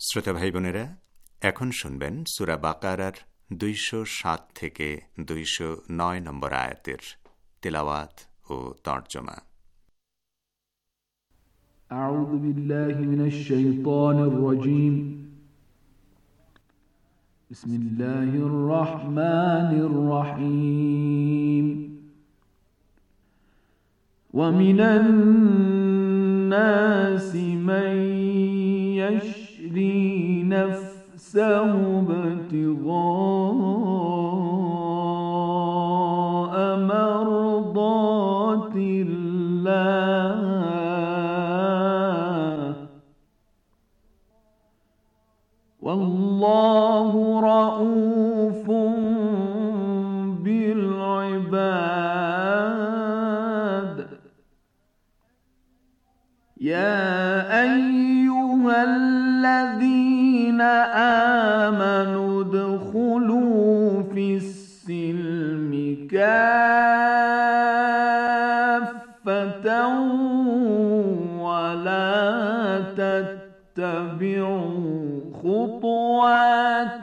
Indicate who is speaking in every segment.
Speaker 1: শ্রোতা ভাই বোনেরা, এখন শুনবেন সূরা বাকারার 207 থেকে 209 নম্বর আয়াতের তিলাওয়াত ও তরজমা।
Speaker 2: আউযু বিল্লাহি মিনাশ শাইতানির রাজীম। বিসমিল্লাহির রহমানির রহিম। ওয়া মিনান নাসি মান يشري نفسه ابتغاء مرضات الله والله رؤوف بالعباد. يا أيها الذين آمنوا ادخلوا في السلم كافة ولا تتبعوا خطوات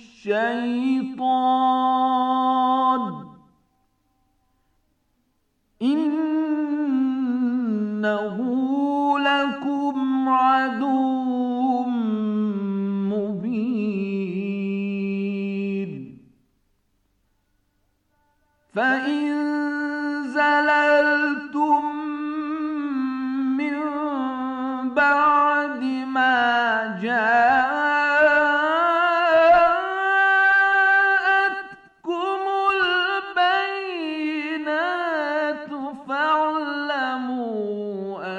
Speaker 2: الشيطان إنه لكم عدو مبين. فإن زللتم من بعد ما جاءتكم البينات فاعلموا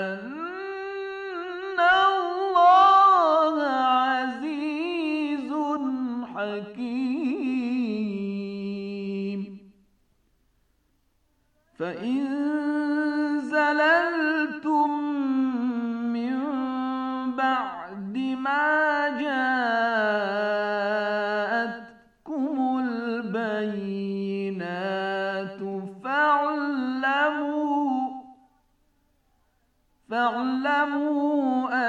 Speaker 2: أن الله عزيز حكيم. فإن زللتم من بعد ما جاءتكم البينات فاعلموا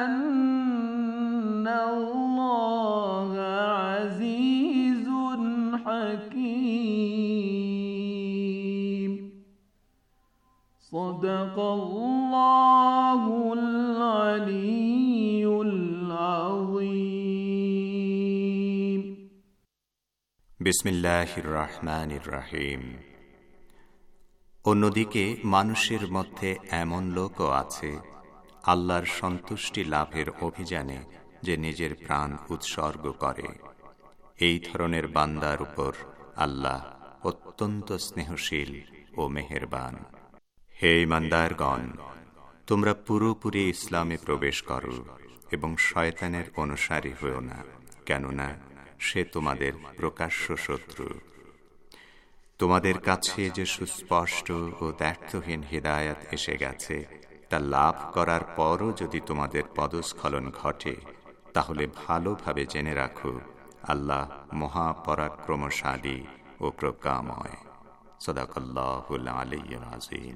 Speaker 2: أن الله عزيز حكيم. صدق الله العلي العظيم.
Speaker 1: বিসমিল্লাহির রহমানির রহিম। অন্যদিকে মানুষের মধ্যে এমন লোকও আছে আল্লাহর সন্তুষ্টি লাভের অভিযানে যে নিজের প্রাণ উৎসর্গ করে। এই ধরনের বান্দার উপর আল্লাহ অত্যন্ত স্নেহশীল ও মেহেরবান। হে ঈমানদারগণ, তোমরা পুরোপুরি ইসলামে প্রবেশ করো এবং শয়তানের অনুসারী হও না, কেননা সে তোমাদের প্রকাশ্য শত্রু। তোমাদের কাছে যে সুস্পষ্ট ও দ্ব্যর্থহীন হিদায়াত এসে গেছে তা লাভ করার পরও যদি তোমাদের পদস্খলন ঘটে, তাহলে ভালোভাবে জেনে রাখো আল্লাহ মহাপরাক্রমশালী ও প্রজ্ঞাময়। সাদাকাল্লাহুল আলিয়্যুল আযীম।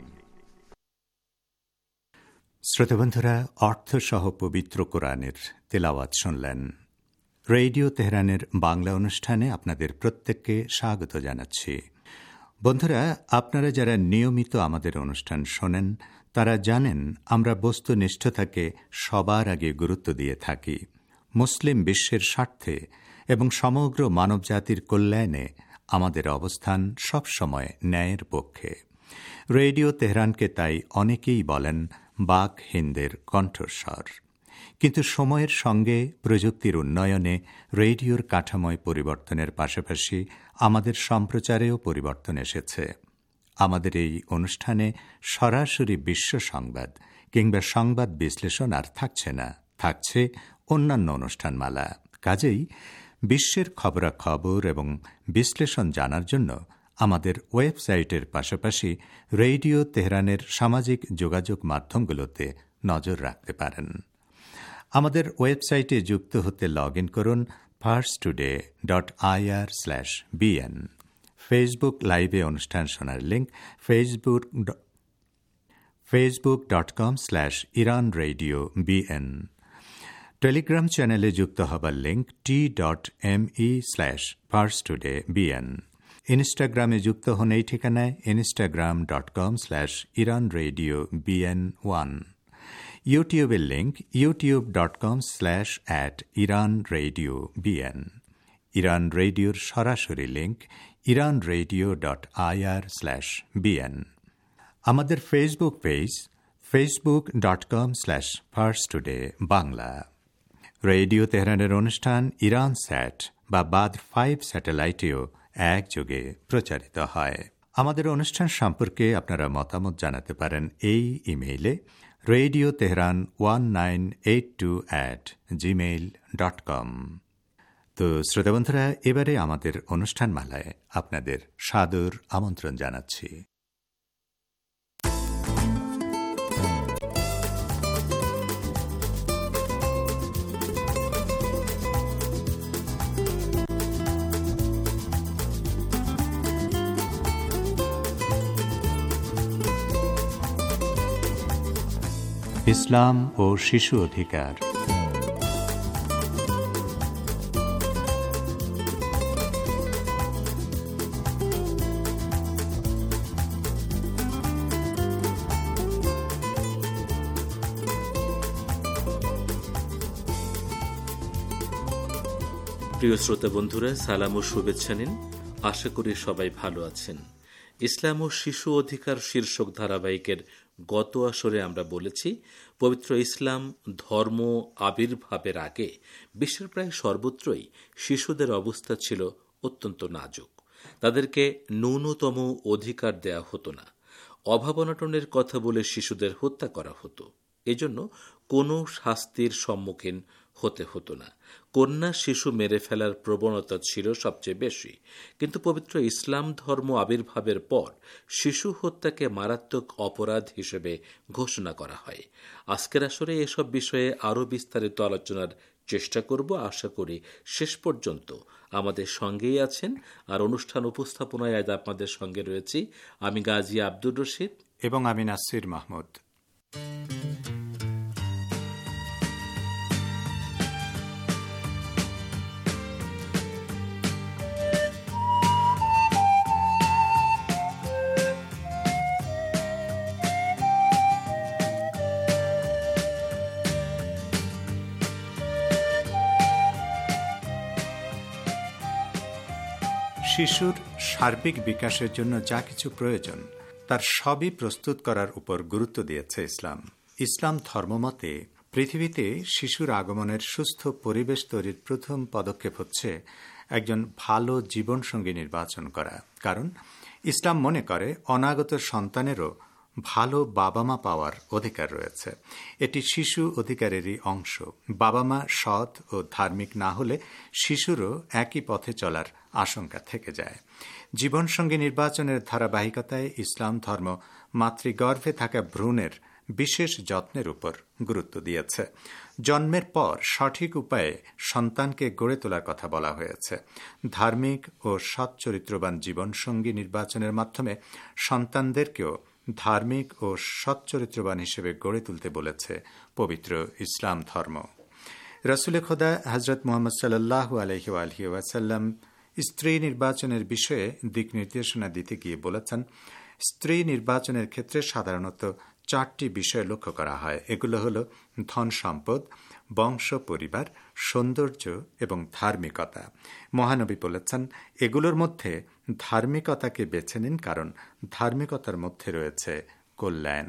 Speaker 1: শ্রোতাবন্ধুরা, অর্থসহ পবিত্র কোরআনের তেলাওয়াত শুনলেন। রেডিও তেহরানের বাংলা অনুষ্ঠানে আপনাদের প্রত্যেককে স্বাগত জানাচ্ছি। বন্ধুরা, আপনারা যারা নিয়মিত আমাদের অনুষ্ঠান শোনেন তারা জানেন আমরা বস্তুনিষ্ঠতাকে সবার আগে গুরুত্ব দিয়ে থাকি। মুসলিম বিশ্বের স্বার্থে এবং সমগ্র মানবজাতির কল্যাণে আমাদের অবস্থান সবসময় ন্যায়ের পক্ষে। রেডিও তেহরানকে তাই অনেকেই বলেন বাক হিন্দের কণ্ঠস্বর। কিন্তু সময়ের সঙ্গে প্রযুক্তির উন্নয়নে রেডিওর কাঠামোয় পরিবর্তনের পাশাপাশি আমাদের সম্প্রচারেও পরিবর্তন এসেছে। আমাদের এই অনুষ্ঠানে সরাসরি বিশ্ব সংবাদ কিংবা সংবাদ বিশ্লেষণ আর থাকছে না, থাকছে অন্যান্য অনুষ্ঠানমালা। কাজেই বিশ্বের খবরাখবর এবং বিশ্লেষণ জানার জন্য আমাদের ওয়েবসাইটের পাশাপাশি রেডিও তেহরানের সামাজিক যোগাযোগ মাধ্যমগুলোতে নজর রাখতে পারেন। আমাদের ওয়েবসাইটে যুক্ত হতে লগ ইন করুন parstoday.ir/bn। ফেসবুক লাইভে অনুষ্ঠান শোনার লিঙ্ক facebook.com/iranradiobn। টেলিগ্রাম চ্যানেলে যুক্ত হবার লিঙ্ক t.me/parstodaybn। ইনস্টাগ্রামে যুক্ত হন এই ঠিকানায় instagram.com/iranradiobn1। ইউটিউবের লিঙ্ক youtube.com/iranradiobn। ইরান রেডিওর সরাসরি লিঙ্ক iranradio.ir/bn। আমাদের ফেসবুক পেজ facebook.com/parstodaybangla। রেডিও তেহরানের অনুষ্ঠান ইরান স্যাট বা বাদ 5 স্যাটেলাইটেও একযোগে প্রচারিত হয়। আমাদের অনুষ্ঠান সম্পর্কে আপনারা মতামত জানাতে পারেন এই ইমেইলে radioteheran1982@gmail.com। তো শ্রোতা বন্ধুরা, এবারে আমাদের অনুষ্ঠানমালায় আপনাদের সাদর আমন্ত্রণ জানাচ্ছি। ইসলাম ও শিশু অধিকার।
Speaker 3: প্রিয় শ্রোতা বন্ধুরা, সালাম ও শুভেচ্ছা নিন। আশা করি সবাই ভালো আছেন। ইসলাম ও শিশু অধিকার শীর্ষক ধারাবাহিকের গত আসরে আমরা বলেছি, পবিত্র ইসলাম ধর্ম আবির্ভাবের আগে বিশ্বের প্রায় সর্বত্রই শিশুদের অবস্থা ছিল অত্যন্ত নাজুক। তাদেরকে ন্যূনতম অধিকার দেয়া হতো না। অভাব অনটনের কথা বলে শিশুদের হত্যা করা হতো। এজন্য কোনো শাস্তির সম্মুখীন হতে হতো না। কন্যা শিশু মেরে ফেলার প্রবণতা ছিল সবচেয়ে বেশি। কিন্তু পবিত্র ইসলাম ধর্ম আবির্ভাবের পর শিশু হত্যাকে মারাত্মক অপরাধ হিসেবে ঘোষণা করা হয়। আজকের আসরে এসব বিষয়ে আরও বিস্তারিত আলোচনার চেষ্টা করব। আশা করি শেষ পর্যন্ত আমাদের সঙ্গেই আছেন। আর অনুষ্ঠান উপস্থাপনায় আজ আপনাদের সঙ্গে রয়েছি আমি গাজী আব্দুর রশিদ
Speaker 1: এবং আমি নাসির মাহমুদ। শিশুর সার্বিক বিকাশের জন্য যা কিছু প্রয়োজন তার সবই প্রস্তুত করার উপর গুরুত্ব দিয়েছে ইসলাম। ইসলাম ধর্মমতে পৃথিবীতে শিশুর আগমনের সুস্থ পরিবেশ তৈরির প্রথম পদক্ষেপ হচ্ছে একজন ভালো জীবনসঙ্গী নির্বাচন করা। কারণ ইসলাম মনে করে অনাগত সন্তানেরও ভালো বাবা মা পাওয়ার অধিকার রয়েছে। এটি শিশু অধিকারেরই অংশ। বাবা মা সৎ ও ধার্মিক না হলে শিশুরও একই পথে চলার আশঙ্কা থেকে যায়। জীবনসঙ্গী নির্বাচনের ধারাবাহিকতায় ইসলাম ধর্ম মাতৃগর্ভে থাকা ভ্রূণের বিশেষ যত্নের উপর গুরুত্ব দিয়েছে। জন্মের পর সঠিক উপায়ে সন্তানকে গড়ে তোলার কথা বলা হয়েছে। ধার্মিক ও সৎ চরিত্রবান জীবনসঙ্গী নির্বাচনের মাধ্যমে সন্তানদেরকেও ধার্মিক ও সৎ চরিত্রবান হিসেবে গড়ে তুলতে বলেছে পবিত্র ইসলাম ধর্ম। রাসূলে খোদা হযরত মুহাম্মদ সাল্লাল্লাহু আলাইহি ওয়াসাল্লাম স্ত্রী নির্বাচনের বিষয়ে দিক নির্দেশনা দিতে গিয়ে বলেছেন, স্ত্রী নির্বাচনের ক্ষেত্রে সাধারণত 4টি বিষয় লক্ষ্য করা হয়। এগুলো হল ধন সম্পদ, বংশ পরিবার, সৌন্দর্য এবং ধার্মিকতা। মহানবী বলেছেন, এগুলোর মধ্যে ধার্মিকতাকে বেছে নিন, কারণ ধার্মিকতার মধ্যে রয়েছে কল্যাণ।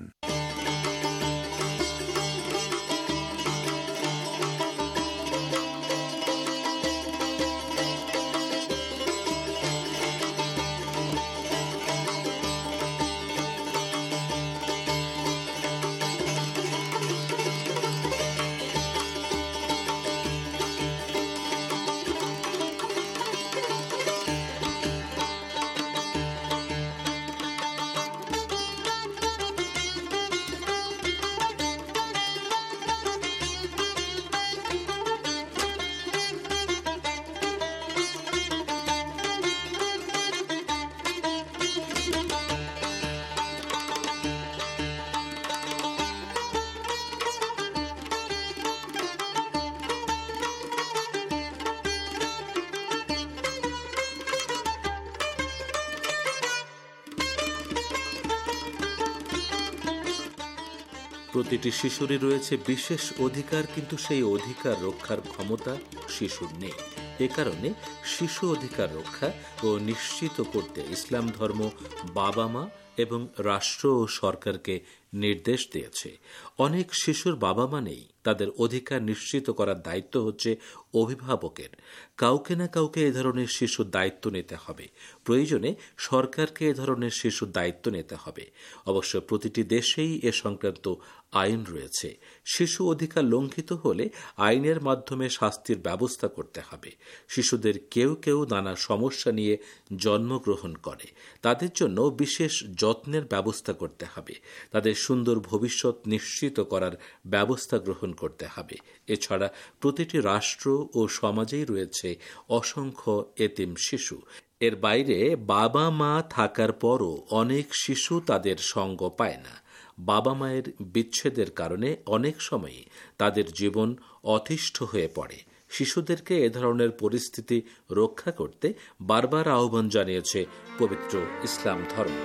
Speaker 3: প্রতিটি শিশুরই রয়েছে বিশেষ অধিকার, কিন্তু সেই অধিকার রক্ষার ক্ষমতা শিশুর নেই। এ কারণে শিশু অধিকার রক্ষা ও নিশ্চিত করতে ইসলাম ধর্ম বাবা মা এবং রাষ্ট্র ও সরকারকে নির্দেশ দিয়েছে। অনেক শিশুর বাবা মা নেই, তাদের অধিকার নিশ্চিত করার দায়িত্ব হচ্ছে অভিভাবকের। কাউকে না কাউকে এ ধরনের শিশুর দায়িত্ব নিতে হবে। প্রয়োজনে সরকারকে এ ধরনের শিশুর দায়িত্ব নিতে হবে। অবশ্য প্রতিটি দেশেই এ সংক্রান্ত আইন রয়েছে। শিশু অধিকার লঙ্ঘিত হলে আইনের মাধ্যমে শাস্তির ব্যবস্থা করতে হবে। শিশুদের কেউ কেউ নানা সমস্যা নিয়ে জন্মগ্রহণ করে, তাদের জন্য বিশেষ যত্নের ব্যবস্থা করতে হবে। তাদের সুন্দর ভবিষ্যৎ নিশ্চিত করার ব্যবস্থা গ্রহণ করতে হবে। এছাড়া প্রতিটি রাষ্ট্র ও সমাজেই রয়েছে অসংখ্য এতিম শিশু। এর বাইরে বাবা মা থাকার পরও অনেক শিশু তাদের সঙ্গ পায় না। বাবা মায়ের বিচ্ছেদের কারণে অনেক সময়ই তাদের জীবন অতিষ্ঠ হয়ে পড়ে। শিশুদেরকে এ ধরনের পরিস্থিতি রক্ষা করতে বারবার আহ্বান জানিয়েছে পবিত্র ইসলাম ধর্ম।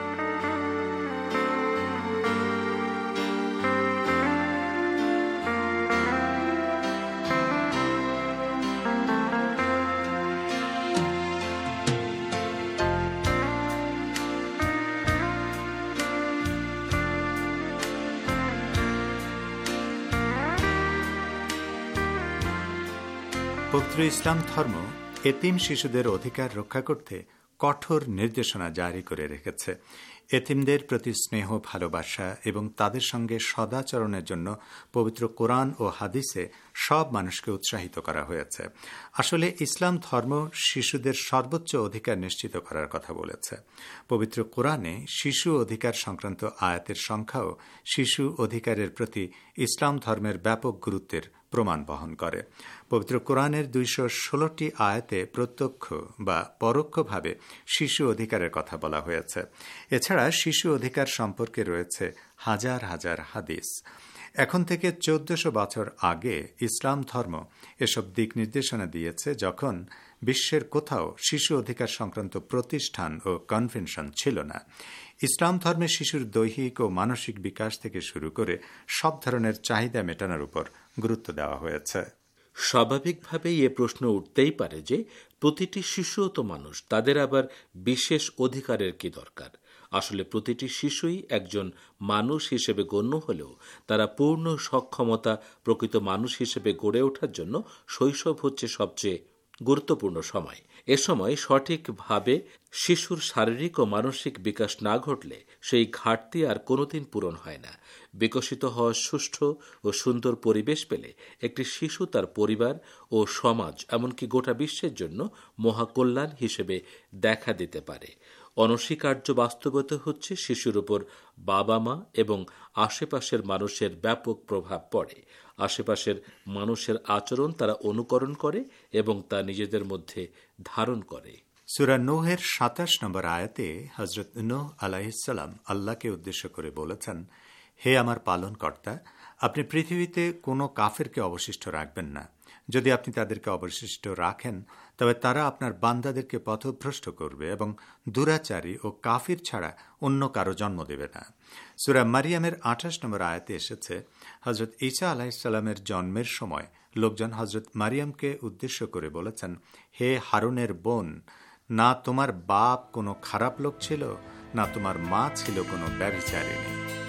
Speaker 1: পবিত্র ইসলাম ধর্ম এতিম শিশুদের অধিকার রক্ষা করতে কঠোর নির্দেশনা জারি করে রেখেছে। এতিমদের প্রতি স্নেহ, ভালোবাসা এবং তাদের সঙ্গে সদাচরণের জন্য পবিত্র কোরআন ও হাদিসে সব মানুষকে উৎসাহিত করা হয়েছে। আসলে ইসলাম ধর্ম শিশুদের সর্বোচ্চ অধিকার নিশ্চিত করার কথা বলেছে। পবিত্র কোরআনে শিশু অধিকার সংক্রান্ত আয়াতের সংখ্যাও শিশু অধিকারের প্রতি ইসলাম ধর্মের ব্যাপক গুরুত্বের প্রমাণ বহন করে। পবিত্র কোরআনের 216টি আয়াতে প্রত্যক্ষ বা পরোক্ষভাবে শিশু অধিকারের কথা বলা হয়েছে। এছাড়া শিশু অধিকার সম্পর্কে রয়েছে হাজার হাজার হাদিস। এখন থেকে 1400 বছর আগে ইসলাম ধর্ম এসব দিক নির্দেশনা দিয়েছে, যখন বিশ্বের কোথাও শিশু অধিকার সংক্রান্ত প্রতিষ্ঠান ও কনভেনশন ছিল না। ইসলাম ধর্মে শিশুর দৈহিক ও মানসিক বিকাশ থেকে শুরু করে সব ধরনের চাহিদা মেটানোর উপর গুরুত্ব দেওয়া হয়েছে।
Speaker 3: স্বাভাবিকভাবেই এ প্রশ্ন উঠতেই পারে যে প্রতিটি শিশুও তো মানুষ, তাদের আবার বিশেষ অধিকারের কি দরকার? আসলে প্রতিটি শিশুই একজন মানুষ হিসেবে গণ্য হলেও তারা পূর্ণ সক্ষমতা প্রকৃত মানুষ হিসেবে গড়ে ওঠার জন্য শৈশব হচ্ছে সবচেয়ে গুরুত্বপূর্ণ সময়। এ সময় সঠিকভাবে শিশুর শারীরিক ও মানসিক বিকাশ না ঘটলে সেই ঘাটতি আর কোনোদিন পূরণ হয় না। বিকশিত হওয়ার সুষ্ঠু ও সুন্দর পরিবেশ পেলে একটি শিশু তার পরিবার ও সমাজ, এমনকি গোটা বিশ্বের জন্য মহাকল্যাণ হিসেবে দেখা দিতে পারে। অনস্বীকার্য বাস্তবতা হচ্ছে শিশুর উপর বাবা মা এবং আশেপাশের মানুষের ব্যাপক প্রভাব পড়ে। আশেপাশের মানুষের আচরণ তারা অনুকরণ করে এবং তা নিজেদের মধ্যে ধারণ করে।
Speaker 1: সূরা নূহের 27 নম্বর আয়াতে হযরত নূহ আলাইহিসসালাম আল্লাহকে উদ্দেশ্য করে বলেছেন, হে আমার পালনকর্তা, আপনি পৃথিবীতে কোনো কাফেরকে অবশিষ্ট রাখবেন না। যদি আপনি তাদেরকে অবশিষ্ট রাখেন, তবে তারা আপনার বান্দাদেরকে পথভ্রষ্ট করবে এবং দুরাচারী ও কাফির ছাড়া অন্য কারো জন্ম দেবে না। সূরা মারিয়ামের 28 নম্বর আয়াতে এসেছে, হযরত ঈসা আলাইহিসসালামের জন্মের সময় লোকজন হযরত মারিয়ামকে উদ্দেশ্য করে বলেছেন, হে হারুনের বোন, না তোমার বাপ কোনো খারাপ লোক ছিল, না তোমার মা ছিল কোনো ব্যভিচারিণী।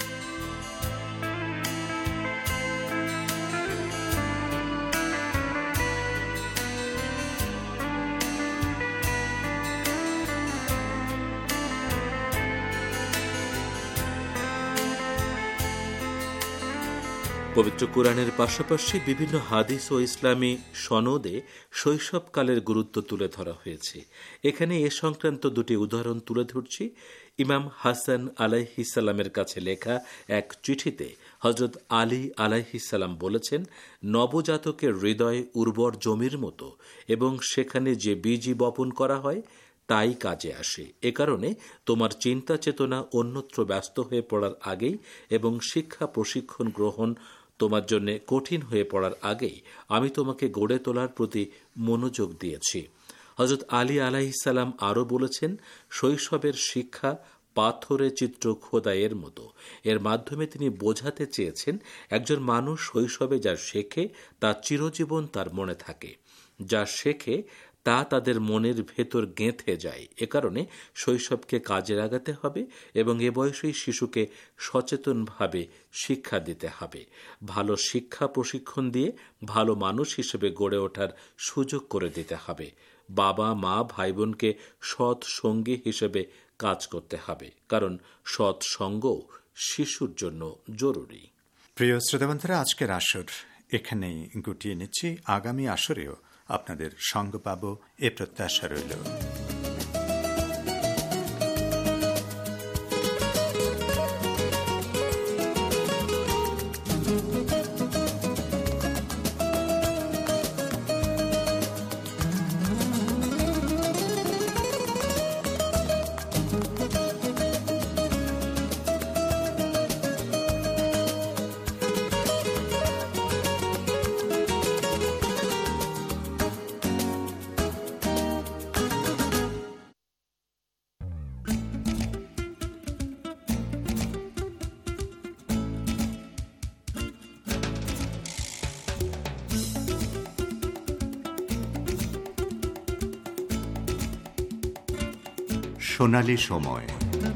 Speaker 3: পবিত্র কোরআনের পাশাপাশি বিভিন্ন হাদিস ও ইসলামী সনদে শৈশবকালের গুরুত্ব তুলে ধরা হয়েছে। এখানে এ সংক্রান্ত দুটি উদাহরণ তুলে ধরছি। ইমাম হাসান আলাইহিসসালামের কাছে লেখা এক চিঠিতে হযরত আলী আলাইহিসসালাম বলেছেন, নবজাতকের হৃদয় উর্বর জমির মতো এবং সেখানে যে বীজই বপন করা হয় তাই কাজে আসে। এ কারণে তোমার চিন্তা চেতনা অন্যত্র ব্যস্ত হয়ে পড়ার আগেই এবং শিক্ষা প্রশিক্ষণ গ্রহণ তোমার জন্য কঠিন হয়ে পড়ার আগেই আমি তোমাকে গড়ে তোলার প্রতি মনোযোগ দিয়েছি। হযরত আলী আলাইহিসসালাম আরও বলেছেন, শৈশবের শিক্ষা পাথরে চিত্র খোদাইয়ের মতো। এর মাধ্যমে তিনি বোঝাতে চেয়েছেন, একজন মানুষ শৈশবে যা শেখে তা চিরজীবন তার মনে থাকে। যা শেখে তা তাদের মনের ভেতর গেঁথে যায়। এ কারণে শৈশবকে কাজে লাগাতে হবে এবং এ বয়সেই শিশুকে সচেতনভাবে শিক্ষা দিতে হবে। ভালো শিক্ষা প্রশিক্ষণ দিয়ে ভালো মানুষ হিসেবে গড়ে ওঠার সুযোগ করে দিতে হবে। বাবা মা ভাই বোনকে সৎ সঙ্গী হিসেবে কাজ করতে হবে, কারণ সৎ সঙ্গ শিশুর জন্য জরুরি।
Speaker 1: প্রিয় শ্রোতাবন্ধুরা, আজকের আসর এখানেই গুটিয়ে নিচ্ছি। আগামী আসরেও আপনাদের সঙ্গ পাব এ প্রত্যাশা রইল। সোনালী সময়।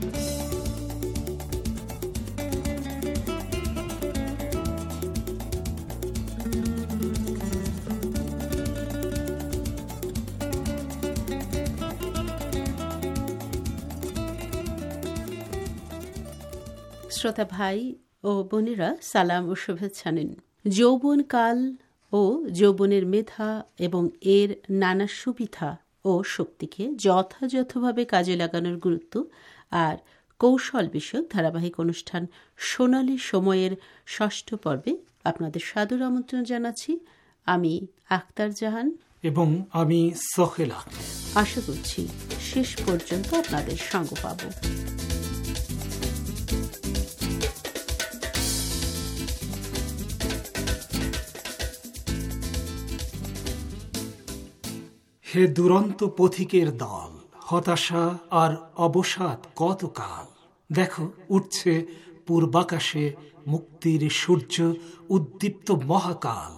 Speaker 4: শ্রোতা ভাই ও বোনেরা, সালাম ও শুভেচ্ছা নিন। যৌবনকাল ও যৌবনের মেধা এবং এর নানা সুবিধা ও শক্তিকে যথাযথভাবে কাজে লাগানোর গুরুত্ব আর কৌশল বিষয়ক ধারাবাহিক অনুষ্ঠান সোনালী সময়ের ৬ষ্ঠ পর্বে আপনাদের সাদর আমন্ত্রণ জানাচ্ছি। আমি আখতার জাহান
Speaker 5: এবং আমি সোহেল আহমেদ।
Speaker 4: আশা করছি শেষ পর্যন্ত আপনাদের সঙ্গ পাব।
Speaker 5: হে দুরন্ত পথিকের দল, হতাশা আর অবসাদ কতকাল। দেখো উঠছে পূর্বাকাশে মুক্তির সূর্য, উদ্দীপ্ত মহাকাল।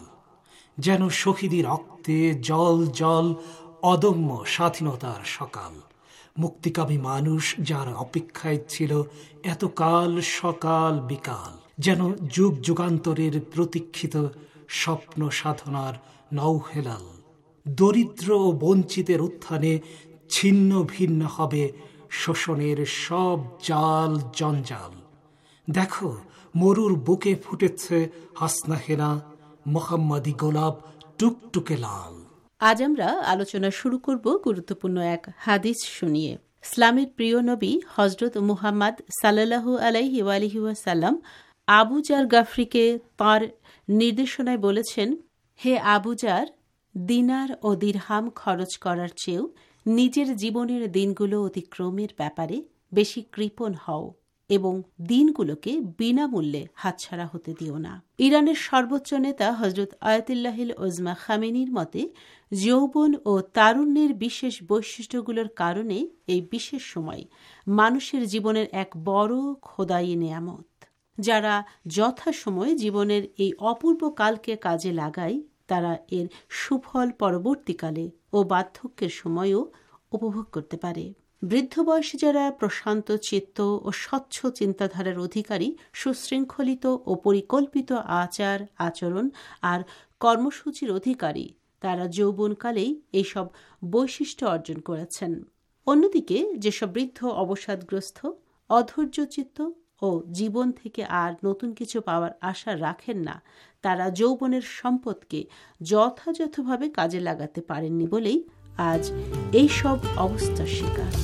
Speaker 5: যেন শহীদি রক্তে জল জল অদম্য স্বাধীনতার সকাল। মুক্তিকামী মানুষ যার অপেক্ষায় ছিল এতকাল সকাল বিকাল, যেন যুগ যুগান্তরের প্রতীক্ষিত স্বপ্ন সাধনার নৌহেলাল। দরিদ্র ও বঞ্চিতের উত্থানে ছিন্ন ভিন্ন হবে শোষণের সব জাল জঞ্জাল। দেখো মরুর বুকে ফুটেছে হাসনা হেনা, মোহাম্মদী গোলাপ টুকটুকে লাল।
Speaker 4: আজ আমরা আলোচনা শুরু করব গুরুত্বপূর্ণ এক হাদিস শুনিয়ে। ইসলামের প্রিয় নবী হজরত মুহাম্মদ সাল্লাল্লাহু আলাইহি ওয়ালিহি ওয়াসাল্লাম আবু জার গাফরিকে তাঁর নির্দেশনায় বলেছেন, হে আবু জার, দিনার ও দিরহাম খরচ করার চেয়েও নিজের জীবনের দিনগুলো অতিক্রমের ব্যাপারে বেশি কৃপণ হও এবং দিনগুলোকে বিনামূল্যে হাতছাড়া হতে দিও না। ইরানের সর্বোচ্চ নেতা হজরত আয়াতুল্লাহিল ওজমা খামেনির মতে, যৌবন ও তারুণ্যের বিশেষ বৈশিষ্ট্যগুলোর কারণে এই বিশেষ সময় মানুষের জীবনের এক বড় খোদাই নেয়ামত। যারা যথাসময়ে জীবনের এই অপূর্ব কালকে কাজে লাগায়, তারা এর সুফল পরবর্তীকালে ও বার্ধক্যের সময়ও উপভোগ করতে পারে। বৃদ্ধ বয়সে যারা প্রশান্ত চিত্ত ও স্বচ্ছ চিন্তাধারার অধিকারী, সুশৃঙ্খলিত ও পরিকল্পিত আচার আচরণ আর কর্মসূচির অধিকারী, তারা যৌবনকালেই এইসব বৈশিষ্ট্য অর্জন করেছেন। অন্যদিকে যেসব বৃদ্ধ অবসাদগ্রস্ত, অধৈর্যচিত্ত ও জীবন থেকে আর নতুন কিছু পাওয়ার আশা রাখেন না, তারা যৌবনের সম্পদকে যথাযথভাবে কাজে লাগাতে পারেননি বলেই আজ এই সব অবস্থার শিকার।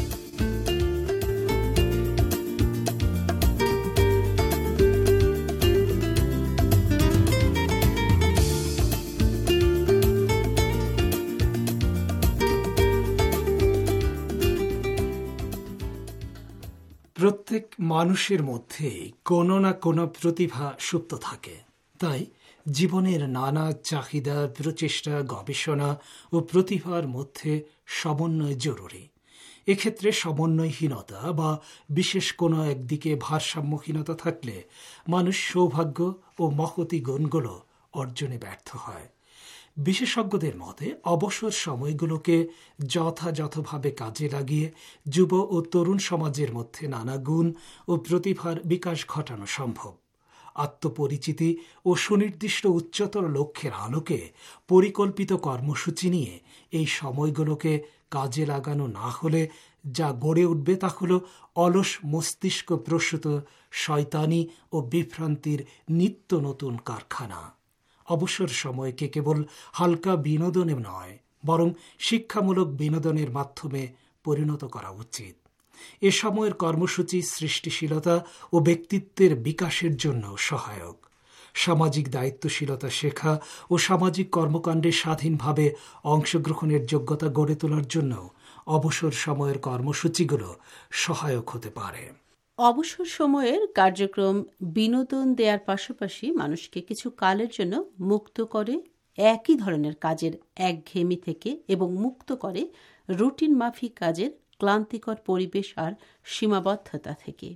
Speaker 5: প্রত্যেক মানুষের মধ্যে কোনো না কোনো প্রতিভা সুপ্ত থাকে। তাই জীবনের নানা চাহিদা, প্রচেষ্টা, গবেষণা ও প্রতিভার মধ্যে সমন্বয় জরুরি। এক্ষেত্রে সমন্বয়হীনতা বা বিশেষ কোনো একদিকে ভারসাম্যহীনতা থাকলে মানুষ সৌভাগ্য ও মহতি গুণগুলো অর্জনে ব্যর্থ হয়। বিশেষজ্ঞদের মতে অবসর সময়গুলোকে যথাযথভাবে কাজে লাগিয়ে যুব ও তরুণ সমাজের মধ্যে নানা গুণ ও প্রতিভার বিকাশ ঘটানো সম্ভব। আত্মপরিচিতি ও সুনির্দিষ্ট উচ্চতর লক্ষ্যের আলোকে পরিকল্পিত কর্মসূচি নিয়ে এই সময়গুলোকে কাজে লাগানো না হলে যা গড়ে উঠবে তা হল অলস মস্তিষ্ক প্রসূত শয়তানি ও বিভ্রান্তির নিত্য নতুন কারখানা। অবসর সময়কে কেবল হালকা বিনোদনে নয়, বরং শিক্ষামূলক বিনোদনের মাধ্যমে পরিণত করা উচিত। এ সময়ের কর্মসূচি সৃষ্টিশীলতা ও ব্যক্তিত্বের বিকাশের জন্য সহায়ক। সামাজিক দায়িত্বশীলতা শেখা ও সামাজিক কর্মকাণ্ডে স্বাধীনভাবে অংশগ্রহণের যোগ্যতা গড়ে তোলার জন্য অবসর সময়ের কর্মসূচিগুলো সহায়ক হতে পারে।
Speaker 4: অবসর সময়ের কার্যক্রম বিনোদন দেওয়ার পাশাপাশি মানুষকে কিছু কালের জন্য মুক্ত করে একই ধরনের কাজের একঘেয়েমি থেকে এবং মুক্ত করে রুটিন মাফিক কাজের ক্লান্তিকর পরিবেশ আর সীমাবদ্ধতা থেকে।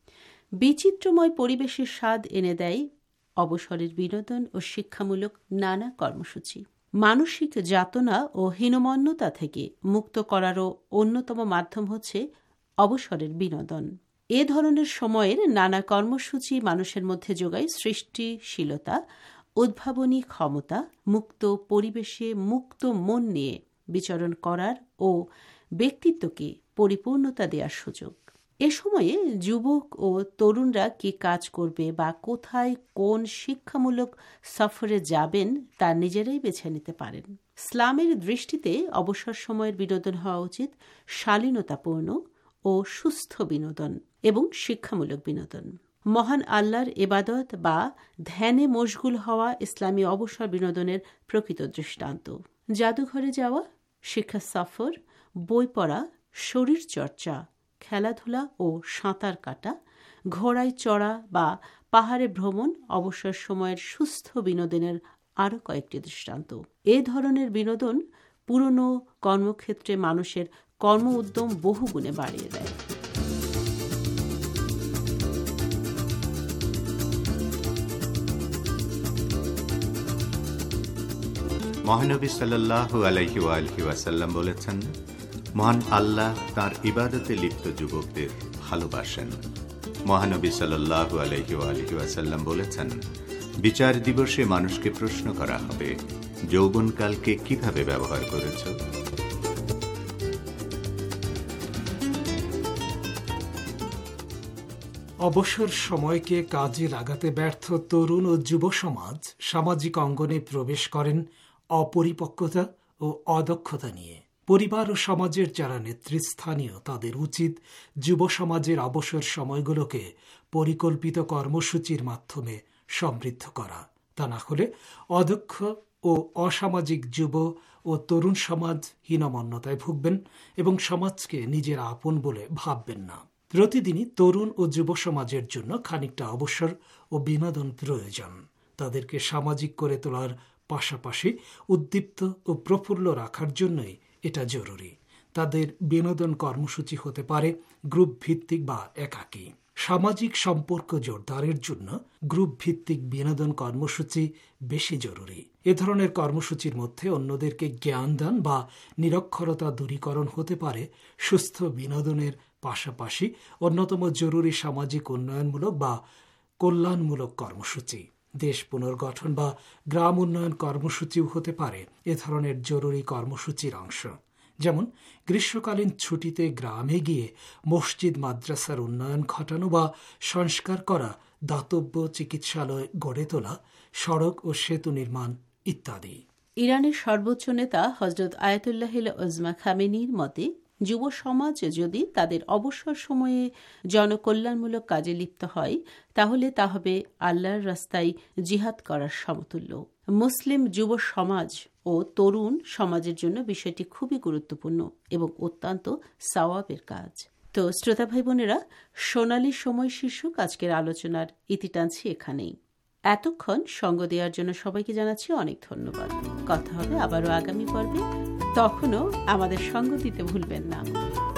Speaker 4: বিচিত্রময় পরিবেশের স্বাদ এনে দেয় অবসরের বিনোদন ও শিক্ষামূলক নানা কর্মসূচি। মানসিক যাতনা ও হীনমন্যতা থেকে মুক্ত করারও অন্যতম মাধ্যম হচ্ছে অবসরের বিনোদন। এ ধরনের সময়ের নানা কর্মসূচি মানুষের মধ্যে যোগায় সৃষ্টিশীলতা, উদ্ভাবনী ক্ষমতা, মুক্ত পরিবেশে মুক্ত মন নিয়ে বিচরণ করার ও ব্যক্তিত্বকে পরিপূর্ণতা দেওয়ার সুযোগ। এ সময়ে যুবক ও তরুণরা কি কাজ করবে বা কোথায় কোন শিক্ষামূলক সফরে যাবেন তা নিজেরাই বেছে নিতে পারেন। ইসলামের দৃষ্টিতে অবসর সময়ের বিনোদন হওয়া উচিত শালীনতাপূর্ণ ও সুস্থ বিনোদন এবং শিক্ষামূলক বিনোদন। মহান আল্লাহর ইবাদত বা ধ্যানে মশগুল হওয়া ইসলামী অবসর বিনোদনের প্রকৃত দৃষ্টান্ত। জাদুঘরে যাওয়া, শিক্ষা সফর, বই পড়া, শরীর চর্চা, খেলাধুলা ও সাঁতার কাটা, ঘোড়ায় চড়া বা পাহাড়ে ভ্রমণ অবসর সময়ের সুস্থ বিনোদনের আরও কয়েকটি দৃষ্টান্ত। এ ধরনের বিনোদন পুরনো কর্মক্ষেত্রে মানুষের কর্ম উদ্যম বহুগুণে বাড়িয়ে দেয়।
Speaker 1: মহানবী সাল্লাল্লাহু আলাইহি ওয়াসাল্লাম বলেছেন, মহান আল্লাহ তাঁর ইবাদতে লিপ্ত যুবকদের ভালোবাসেন। মহানবী সাল্লাল্লাহু আলাইহি ওয়াসাল্লাম বলেছেন, বিচার দিবসে মানুষকে প্রশ্ন করা হবে, যৌবনকালকে কিভাবে ব্যবহার করেছ?
Speaker 5: অবসর সময়কে কাজে লাগাতে ব্যর্থ তরুণ ও যুব সমাজ সামাজিক অঙ্গনে প্রবেশ করেন অপরিপক্কতা ও অদক্ষতা নিয়ে। পরিবার ও সমাজের যারা নেতৃস্থানীয় তাদের উচিত যুব সমাজের অবসর সময়গুলোকে পরিকল্পিত কর্মসূচির মাধ্যমে সমৃদ্ধ করা। তা না হলে অদক্ষ ও অসামাজিক যুব ও তরুণ সমাজ হীনমন্যতায় ভুগবেন এবং সমাজকে নিজের আপন বলে ভাববেন না। প্রতিদিনই তরুণ ও যুব সমাজের জন্য খানিকটা অবসর ও বিনোদন প্রয়োজন। তাদেরকে সামাজিক করে তোলার পাশাপাশি উদ্দীপ্ত ও প্রফুল্ল রাখার জন্যই এটা জরুরি। তাদের বিনোদন কর্মসূচি হতে পারে গ্রুপ ভিত্তিক বা একাকী। সামাজিক সম্পর্ক জোরদারের জন্য গ্রুপ ভিত্তিক বিনোদন কর্মসূচি বেশি জরুরি। এ ধরনের কর্মসূচির মধ্যে অন্যদেরকে জ্ঞান দান বা নিরক্ষরতা দূরীকরণ হতে পারে। সুস্থ বিনোদনের পাশাপাশি অন্যতম জরুরি সামাজিক উন্নয়নমূলক বা কল্যাণমূলক কর্মসূচি। দেশ পুনর্গঠন বা গ্রাম উন্নয়ন কর্মসূচিও হতে পারে এ ধরনের জরুরি কর্মসূচির অংশ। যেমন গ্রীষ্মকালীন ছুটিতে গ্রামে গিয়ে মসজিদ মাদ্রাসার উন্নয়ন ঘটানো বা সংস্কার করা, দাতব্য চিকিৎসালয় গড়ে তোলা, সড়ক ও সেতু নির্মাণ ইত্যাদি।
Speaker 4: ইরানের সর্বোচ্চ নেতা হজরত আয়াতুল্লাহিল ওজমা খামেনির মতে, যুব সমাজ যদি তাদের অবসর সময়ে জনকল্যাণমূলক কাজে লিপ্ত হয় তাহলে তা হবে আল্লাহর রাস্তায় জিহাদ করার সমতুল্য। মুসলিম যুব সমাজ ও তরুণ সমাজের জন্য বিষয়টি খুবই গুরুত্বপূর্ণ এবং অত্যন্ত সওয়াবের কাজ। তো শ্রোতা ভাই বোনেরা, সোনালী সময় শীর্ষক আজকের আলোচনার ইতি টানছি এখানেই। এতক্ষণ সঙ্গ দেওয়ার জন্য সবাইকে জানাচ্ছি অনেক ধন্যবাদ। কথা হবে আবারও আগামী পর্বে। তখনও আমাদের সঙ্গ দিতে ভুলবেন না।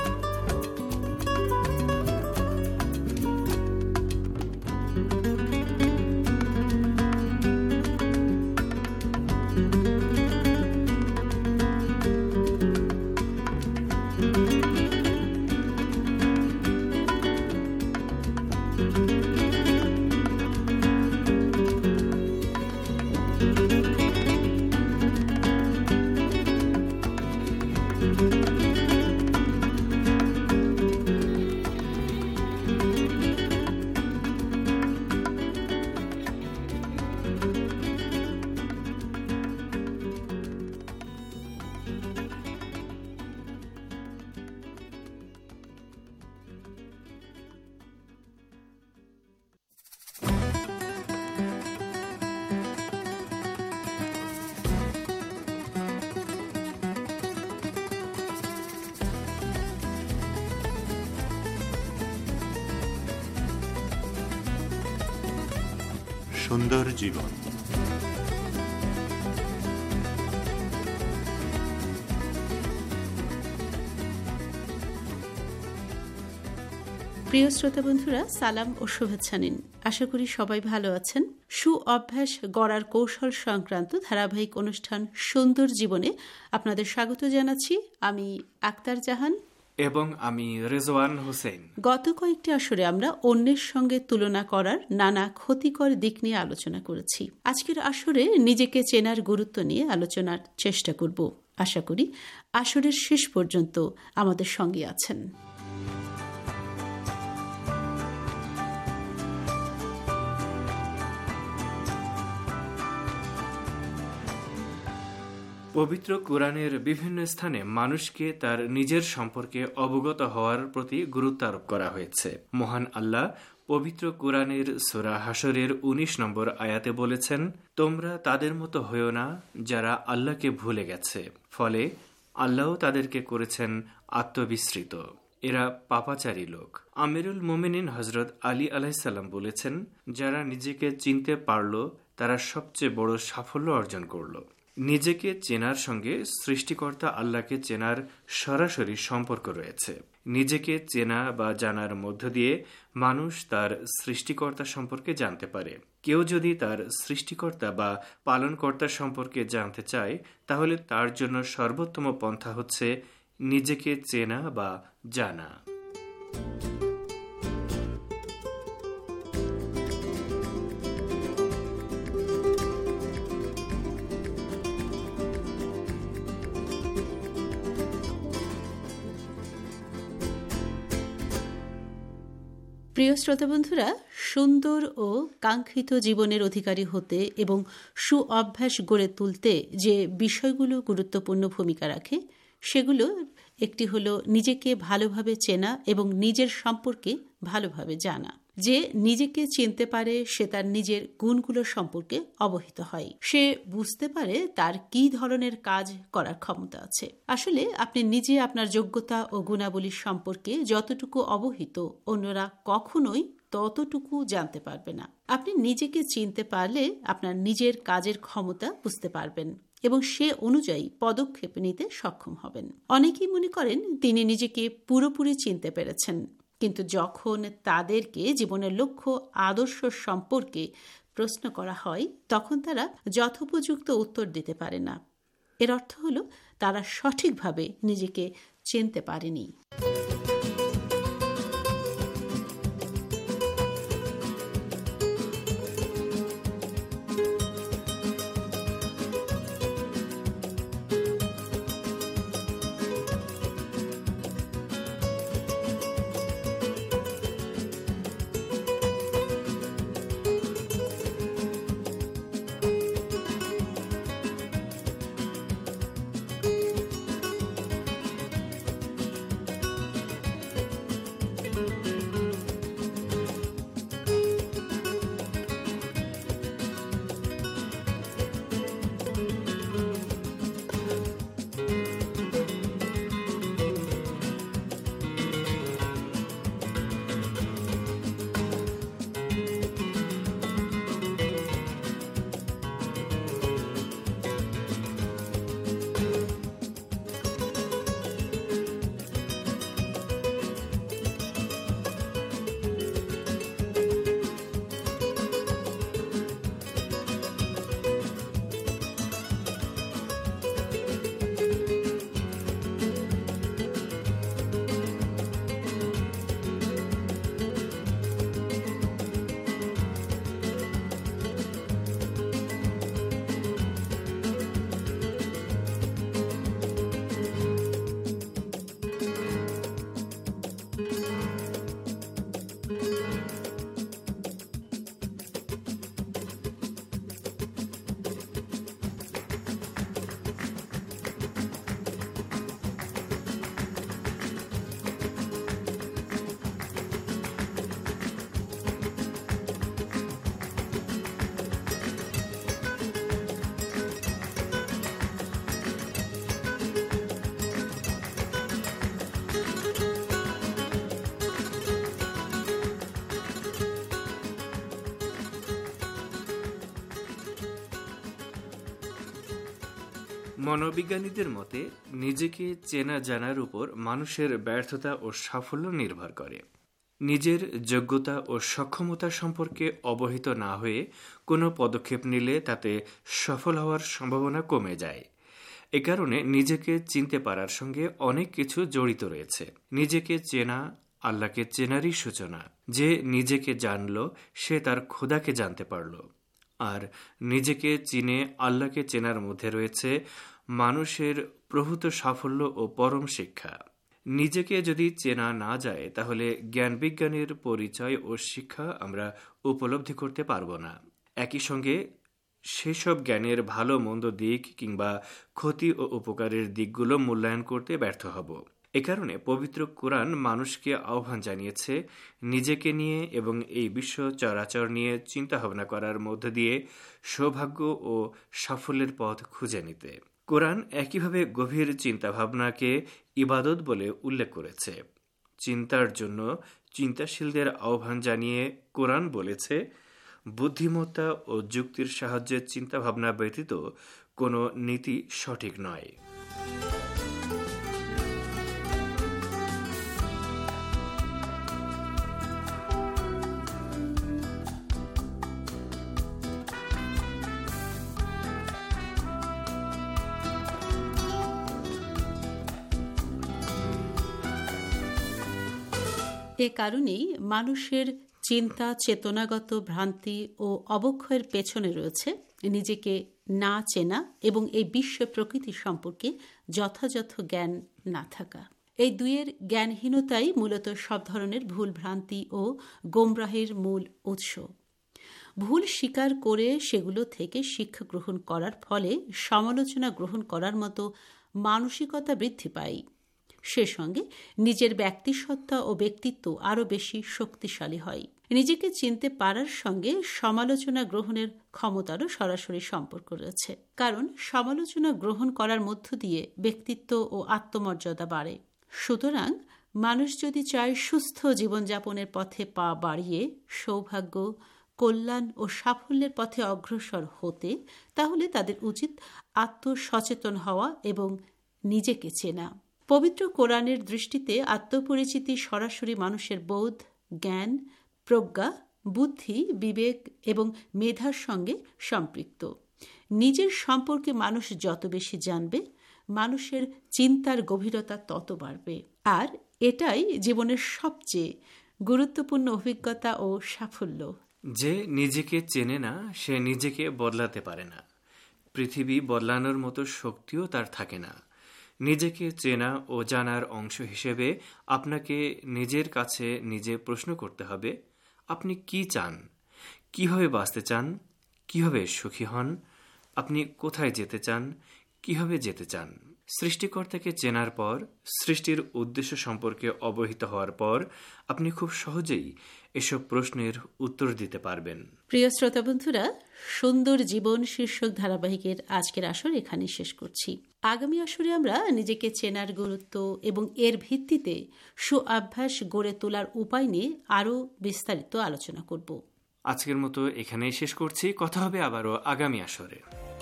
Speaker 1: সুন্দর জীবন।
Speaker 4: প্রিয় শ্রোতা বন্ধুরা, সালাম ও শুভেচ্ছা নিন। আশা করি সবাই ভালো আছেন। সু অভ্যাস গড়ার কৌশল সংক্রান্ত ধারাবাহিক অনুষ্ঠান সুন্দর জীবনে আপনাদের স্বাগত জানাচ্ছি। আমি আক্তার জাহান
Speaker 6: এবং আমি রেজওয়ান হোসেন।
Speaker 4: গত কয়েকটি আসরে আমরা অন্যের সঙ্গে তুলনা করার নানা ক্ষতিকর দিক নিয়ে আলোচনা করেছি। আজকের আসরে নিজেকে চেনার গুরুত্ব নিয়ে আলোচনার চেষ্টা করব। আশা করি আসরের শেষ পর্যন্ত আমাদের সঙ্গে আছেন।
Speaker 6: পবিত্র কোরআনের বিভিন্ন স্থানে মানুষকে তার নিজের সম্পর্কে অবগত হওয়ার প্রতি গুরুত্ব আরোপ করা হয়েছে। মহান আল্লাহ পবিত্র কোরআনের সূরা হাশরের ১৯ নম্বর আয়াতে বলেছেন, তোমরা তাদের মতো হয়েও না যারা আল্লাহকে ভুলে গেছে, ফলে আল্লাহ তাদেরকে করেছেন আত্মবিস্মৃত। এরা পাপাচারী লোক। আমিরুল মোমিনিন হজরত আলী আলাইসাল্লাম বলেছেন, যারা নিজেকে চিনতে পারল তারা সবচেয়ে বড় সাফল্য অর্জন করল। নিজেকে চেনার সঙ্গে সৃষ্টিকর্তা আল্লাহকে চেনার সরাসরি সম্পর্ক রয়েছে। নিজেকে চেনা বা জানার মধ্য দিয়ে মানুষ তার সৃষ্টিকর্তা সম্পর্কে জানতে পারে। কেউ যদি তার সৃষ্টিকর্তা বা পালনকর্তা সম্পর্কে জানতে চায়, তাহলে তার জন্য সর্বোত্তম পন্থা হচ্ছে নিজেকে চেনা বা জানা।
Speaker 4: প্রিয় শ্রোতা বন্ধুরা, সুন্দর ও কাঙ্ক্ষিত জীবনের অধিকারী হতে এবং সু অভ্যাস গড়ে তুলতে যে বিষয়গুলো গুরুত্বপূর্ণ ভূমিকা রাখে, সেগুলো একটি হলো নিজেকে ভালোভাবে চেনা এবং নিজের সম্পর্কে ভালোভাবে জানা। যে নিজেকে চিনতে পারে সে তার নিজের গুণগুলো সম্পর্কে অবহিত হয়। সে বুঝতে পারে তার কি ধরনের কাজ করার ক্ষমতা আছে। আসলে আপনি নিজে আপনার যোগ্যতা ও গুণাবলী সম্পর্কে যতটুকু অবহিত, অন্যরা কখনোই ততটুকু জানতে পারবে না। আপনি নিজেকে চিনতে পারলে আপনার নিজের কাজের ক্ষমতা বুঝতে পারবেন এবং সে অনুযায়ী পদক্ষেপ নিতে সক্ষম হবেন। অনেকেই মনে করেন তিনি নিজেকে পুরোপুরি চিনতে পেরেছেন, কিন্তু যখন তাদেরকে জীবনের লক্ষ্য আদর্শ সম্পর্কে প্রশ্ন করা হয়, তখন তারা যথোপযুক্ত উত্তর দিতে পারে না। এর অর্থ হলো তারা সঠিকভাবে নিজেকে চিনতে পারেনি।
Speaker 6: মনোবিজ্ঞানীদের মতে নিজেকে চেনা জানার উপর মানুষের ব্যর্থতা ও সাফল্য নির্ভর করে। নিজের যোগ্যতা ও সক্ষমতা সম্পর্কে অবহিত না হয়ে কোনো পদক্ষেপ নিলে তাতে সফল হওয়ার সম্ভাবনা কমে যায়। এ কারণে নিজেকে চিনতে পারার সঙ্গে অনেক কিছু জড়িত রয়েছে। নিজেকে চেনা আল্লাহকে চেনারই সূচনা। যে নিজেকে জানল সে তার খোদাকে জানতে পারল। আর নিজেকে চিনে আল্লাহকে চেনার মধ্যে রয়েছে মানুষের প্রভূত সাফল্য ও পরম শিক্ষা। নিজেকে যদি চেনা না যায় তাহলে জ্ঞান বিজ্ঞানের পরিচয় ও শিক্ষা আমরা উপলব্ধি করতে পারব না। একই সঙ্গে সেসব জ্ঞানের ভালো মন্দ দিক কিংবা ক্ষতি ও উপকারের দিকগুলো মূল্যায়ন করতে ব্যর্থ হব। এ কারণে পবিত্র কোরআন মানুষকে আহ্বান জানিয়েছে নিজেকে নিয়ে এবং এই বিশ্ব চরাচর নিয়ে চিন্তা ভাবনা করার মধ্য দিয়ে সৌভাগ্য ও সাফল্যের পথ খুঁজে নিতে। কোরআন একইভাবে গভীর চিন্তাভাবনাকে ইবাদত বলে উল্লেখ করেছে। চিন্তার জন্য চিন্তাশীলদের আহ্বান জানিয়ে কোরআন বলেছে, বুদ্ধিমত্তা ও যুক্তির সাহায্যে চিন্তাভাবনা ব্যতীত কোনো নীতি সঠিক নয়।
Speaker 4: এ কারণেই মানুষের চিন্তা, চেতনাগত ভ্রান্তি ও অবক্ষয়ের পেছনে রয়েছে নিজেকে না চেনা এবং এই বিশ্ব প্রকৃতি সম্পর্কে যথাযথ জ্ঞান না থাকা। এই দুইয়ের জ্ঞানহীনতাই মূলত সব ধরনের ভুল ভ্রান্তি ও গোমরাহের মূল উৎস। ভুল স্বীকার করে সেগুলো থেকে শিক্ষা গ্রহণ করার ফলে সমালোচনা গ্রহণ করার মতো মানসিকতা বৃদ্ধি পায়। সে সঙ্গে নিজের ব্যক্তিসত্তা ও ব্যক্তিত্ব আরও বেশি শক্তিশালী হয়। নিজেকে চিনতে পারার সঙ্গে সমালোচনা গ্রহণের ক্ষমতারও সরাসরি সম্পর্ক রয়েছে, কারণ সমালোচনা গ্রহণ করার মধ্য দিয়ে ব্যক্তিত্ব ও আত্মমর্যাদা বাড়ে। সুতরাং মানুষ যদি চায় সুস্থ জীবনযাপনের পথে পা বাড়িয়ে সৌভাগ্য, কল্যাণ ও সাফল্যের পথে অগ্রসর হতে, তাহলে তাদের উচিত আত্মসচেতন হওয়া এবং নিজেকে চেনা। পবিত্র কোরআনের দৃষ্টিতে আত্মপরিচিতি সরাসরি মানুষের বোধ, জ্ঞান, প্রজ্ঞা, বুদ্ধি, বিবেক এবং মেধার সঙ্গে সম্পৃক্ত। নিজের সম্পর্কে মানুষ যত বেশি জানবে, মানুষের চিন্তার গভীরতা তত বাড়বে। আর এটাই জীবনের সবচেয়ে গুরুত্বপূর্ণ অভিজ্ঞতা ও সাফল্য।
Speaker 6: যে নিজেকে চেনে না সে নিজেকে বদলাতে পারে না। পৃথিবী বদলানোর মতো শক্তিও তার থাকে না। নিজেকে চেনা ও জানার অংশ হিসেবে আপনাকে নিজের কাছে নিজে প্রশ্ন করতে হবে, আপনি কি চান, কিভাবে বাঁচতে চান, কিভাবে সুখী হন, আপনি কোথায় যেতে চান, কিভাবে যেতে চান। সৃষ্টিকর্তাকে চেনার পর, সৃষ্টির উদ্দেশ্য সম্পর্কে অবহিত হওয়ার পর আপনি খুব সহজেই এসব প্রশ্নের উত্তর দিতে পারবেন।
Speaker 4: প্রিয় শ্রোতা বন্ধুরা, সুন্দর জীবন শীর্ষক ধারাবাহিকের আজকের আসর এখানে শেষ করছি। আগামী আসরে আমরা নিজেকে চেনার গুরুত্ব এবং এর ভিত্তিতে সুঅভ্যাস গড়ে তোলার উপায় নিয়ে আরও বিস্তারিত আলোচনা করব।
Speaker 6: আজকের মতো এখানেই শেষ করছি। কথা হবে আবারও আগামী আসরে।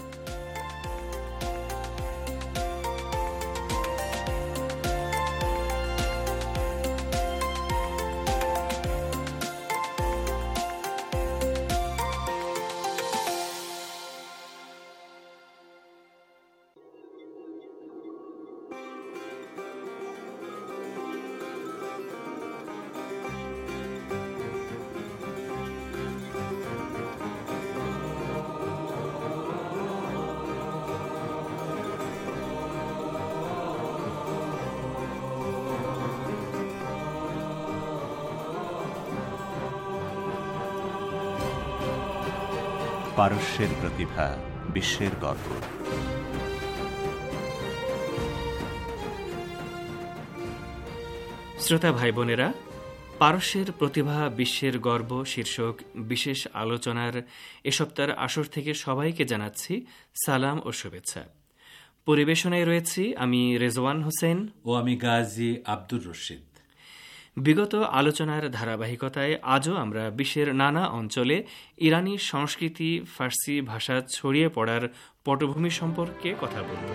Speaker 1: পারস্যের প্রতিভা বিশ্বের গর্ব।
Speaker 6: শ্রোতা ভাই বোনেরা, পারস্যের প্রতিভা বিশ্বের গর্ব শীর্ষক বিশেষ আলোচনার এ সপ্তাহের আসর থেকে সবাইকে জানাচ্ছি সালাম ও শুভেচ্ছা। পরিবেশনায় রয়েছি আমি রেজওয়ান হোসেন
Speaker 3: ও আমি গাজী আব্দুর রশিদ।
Speaker 6: বিগত আলোচনার ধারাবাহিকতায় আজও আমরা বিশ্বের নানা অঞ্চলে ইরানি সংস্কৃতি, ফার্সি ভাষা ছড়িয়ে পড়ার পটভূমি সম্পর্কে কথা বলব।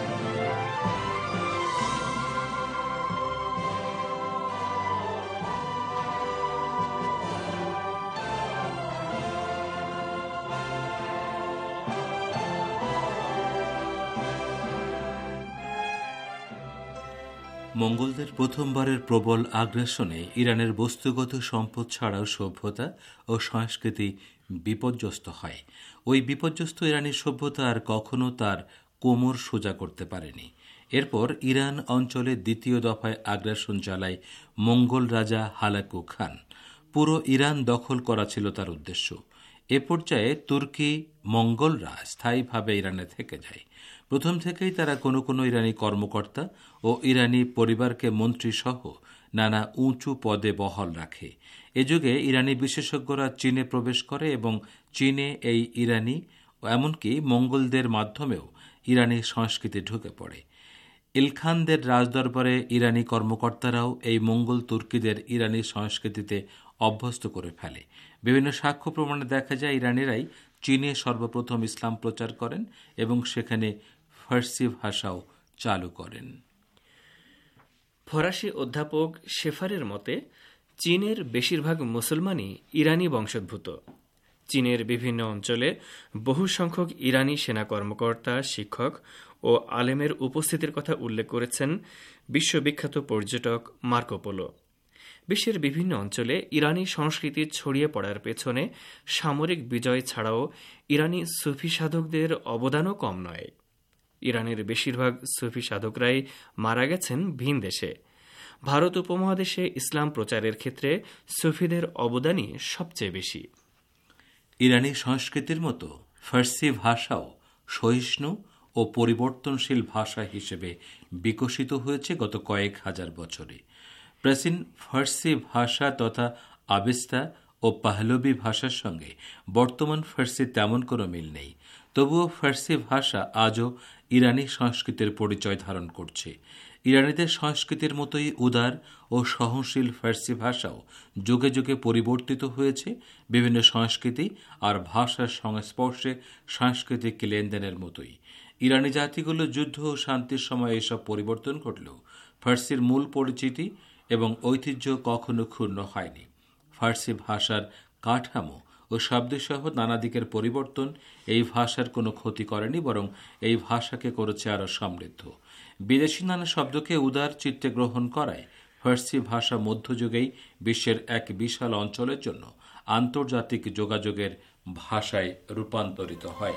Speaker 3: মঙ্গলদের প্রথমবারের প্রবল আগ্রাসনে ইরানের বস্তুগত সম্পদ ছাড়াও সভ্যতা ও সংস্কৃতি বিপর্যস্ত হয়। ওই বিপর্যস্ত ইরানি সভ্যতা আর কখনো তার কোমর সোজা করতে পারেনি। এরপর ইরান অঞ্চলে দ্বিতীয় দফায় আগ্রাসন চালায় মঙ্গল রাজা হালাকু খান। পুরো ইরান দখল করা ছিল তার উদ্দেশ্য। এ পর্যায়ে তুর্কি মঙ্গলরা স্থায়ীভাবে ইরানে থেকে যায়। প্রথম থেকেই তারা কোনো কোনো ইরানি কর্মকর্তা ও ইরানি পরিবারকে মন্ত্রী সহ নানা উঁচু পদে বহাল রাখে। এ যুগে ইরানি বিশেষজ্ঞরা চীনে প্রবেশ করে এবং চীনে এই ইরানি ও এমনকি মঙ্গলদের মাধ্যমেও ইরানি সংস্কৃতি ঢুকে পড়ে। ইলখানদের রাজদরবারে ইরানি কর্মকর্তারাও এই মঙ্গল তুর্কিদের ইরানি সংস্কৃতিতে অভ্যস্ত করে ফেলে। বিভিন্ন সাক্ষ্য প্রমাণে দেখা যায় ইরানিরাই চীনে সর্বপ্রথম ইসলাম প্রচার করেন এবং সেখানে ফার্সি ভাষাও চালু করেন।
Speaker 6: ফরাসি অধ্যাপক শেফারের মতে চীনের বেশিরভাগ মুসলমানই ইরানি বংশোদ্ভূত। চীনের বিভিন্ন অঞ্চলে বহু সংখ্যক ইরানি সেনা কর্মকর্তা, শিক্ষক ও আলেমের উপস্থিতির কথা উল্লেখ করেছেন বিশ্ববিখ্যাত পর্যটক মার্কো পোলো। বিশ্বের বিভিন্ন অঞ্চলে ইরানি সংস্কৃতি ছড়িয়ে পড়ার পেছনে সামরিক বিজয় ছাড়াও ইরানি সুফি সাধকদের অবদানও কম নয়। ইরানের বেশিরভাগ সুফি সাধকরাই মারা গেছেন ভিন দেশে। ভারত উপমহাদেশে ইসলাম প্রচারের ক্ষেত্রে সুফিদের অবদানই সবচেয়ে বেশি।
Speaker 3: ইরানি সংস্কৃতির মতো ফার্সি ভাষাও সহিষ্ণু ও পরিবর্তনশীল ভাষা হিসেবে বিকশিত হয়েছে গত কয়েক হাজার বছরে। প্রাচীন ফার্সি ভাষা তথা আবেস্তা ও পাহলবি ভাষার সঙ্গে বর্তমান ফার্সি তেমন কোনো মিল নেই। তবুও ফার্সি ভাষা আজও ইরানি সংস্কৃতির পরিচয় ধারণ করছে। ইরানিদের সংস্কৃতির মতোই উদার ও সহনশীল ফার্সি ভাষাও যুগে যুগে পরিবর্তিত হয়েছে বিভিন্ন সংস্কৃতি আর ভাষার সংস্পর্শে সাংস্কৃতিক লেনদেনের মতোই। ইরানি জাতিগুলো যুদ্ধ ও শান্তির সময় এসব পরিবর্তন ঘটলেও ফার্সির মূল পরিচিতি এবং ঐতিহ্য কখনো ক্ষুণ্ণ হয়নি। ফার্সি ভাষার কাঠামো ও শব্দসহ নানা দিকের পরিবর্তন এই ভাষার কোনো ক্ষতি করেনি, বরং এই ভাষাকে করেছে আরও সমৃদ্ধ। বিদেশি নানা শব্দকে উদার চিত্তে গ্রহণ করায় ফার্সি ভাষা মধ্যযুগেই বিশ্বের এক বিশাল অঞ্চলের জন্য আন্তর্জাতিক যোগাযোগের ভাষায় রূপান্তরিত হয়।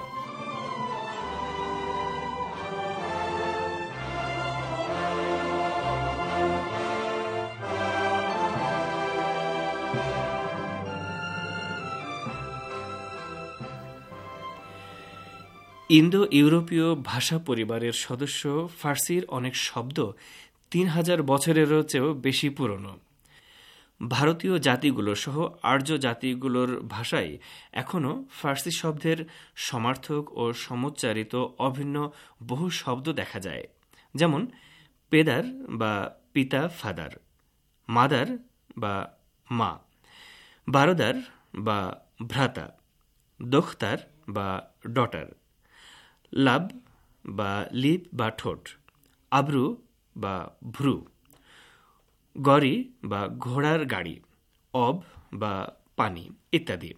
Speaker 6: ইন্দো ইউরোপীয় ভাষা পরিবারের সদস্য ফার্সির অনেক শব্দ 3000 বছরেরও চেয়েও বেশি পুরনো। ভারতীয় জাতিগুলো সহ আর্য জাতিগুলোর ভাষায় এখনও ফার্সি শব্দের সমার্থক ও সমুচ্চারিত অভিন্ন বহু শব্দ দেখা যায়, যেমন পেদার বা পিতা ফাদার, মাদার বা মা, বারদার বা ভ্রাতা, দোখতার বা ডটার, লাব বা লিপ বা ঠোঁট, আব্রু বা ভ্রু, গড়ি বা ঘোড়ার গাড়ি, অব বা পানি ইত্যাদি।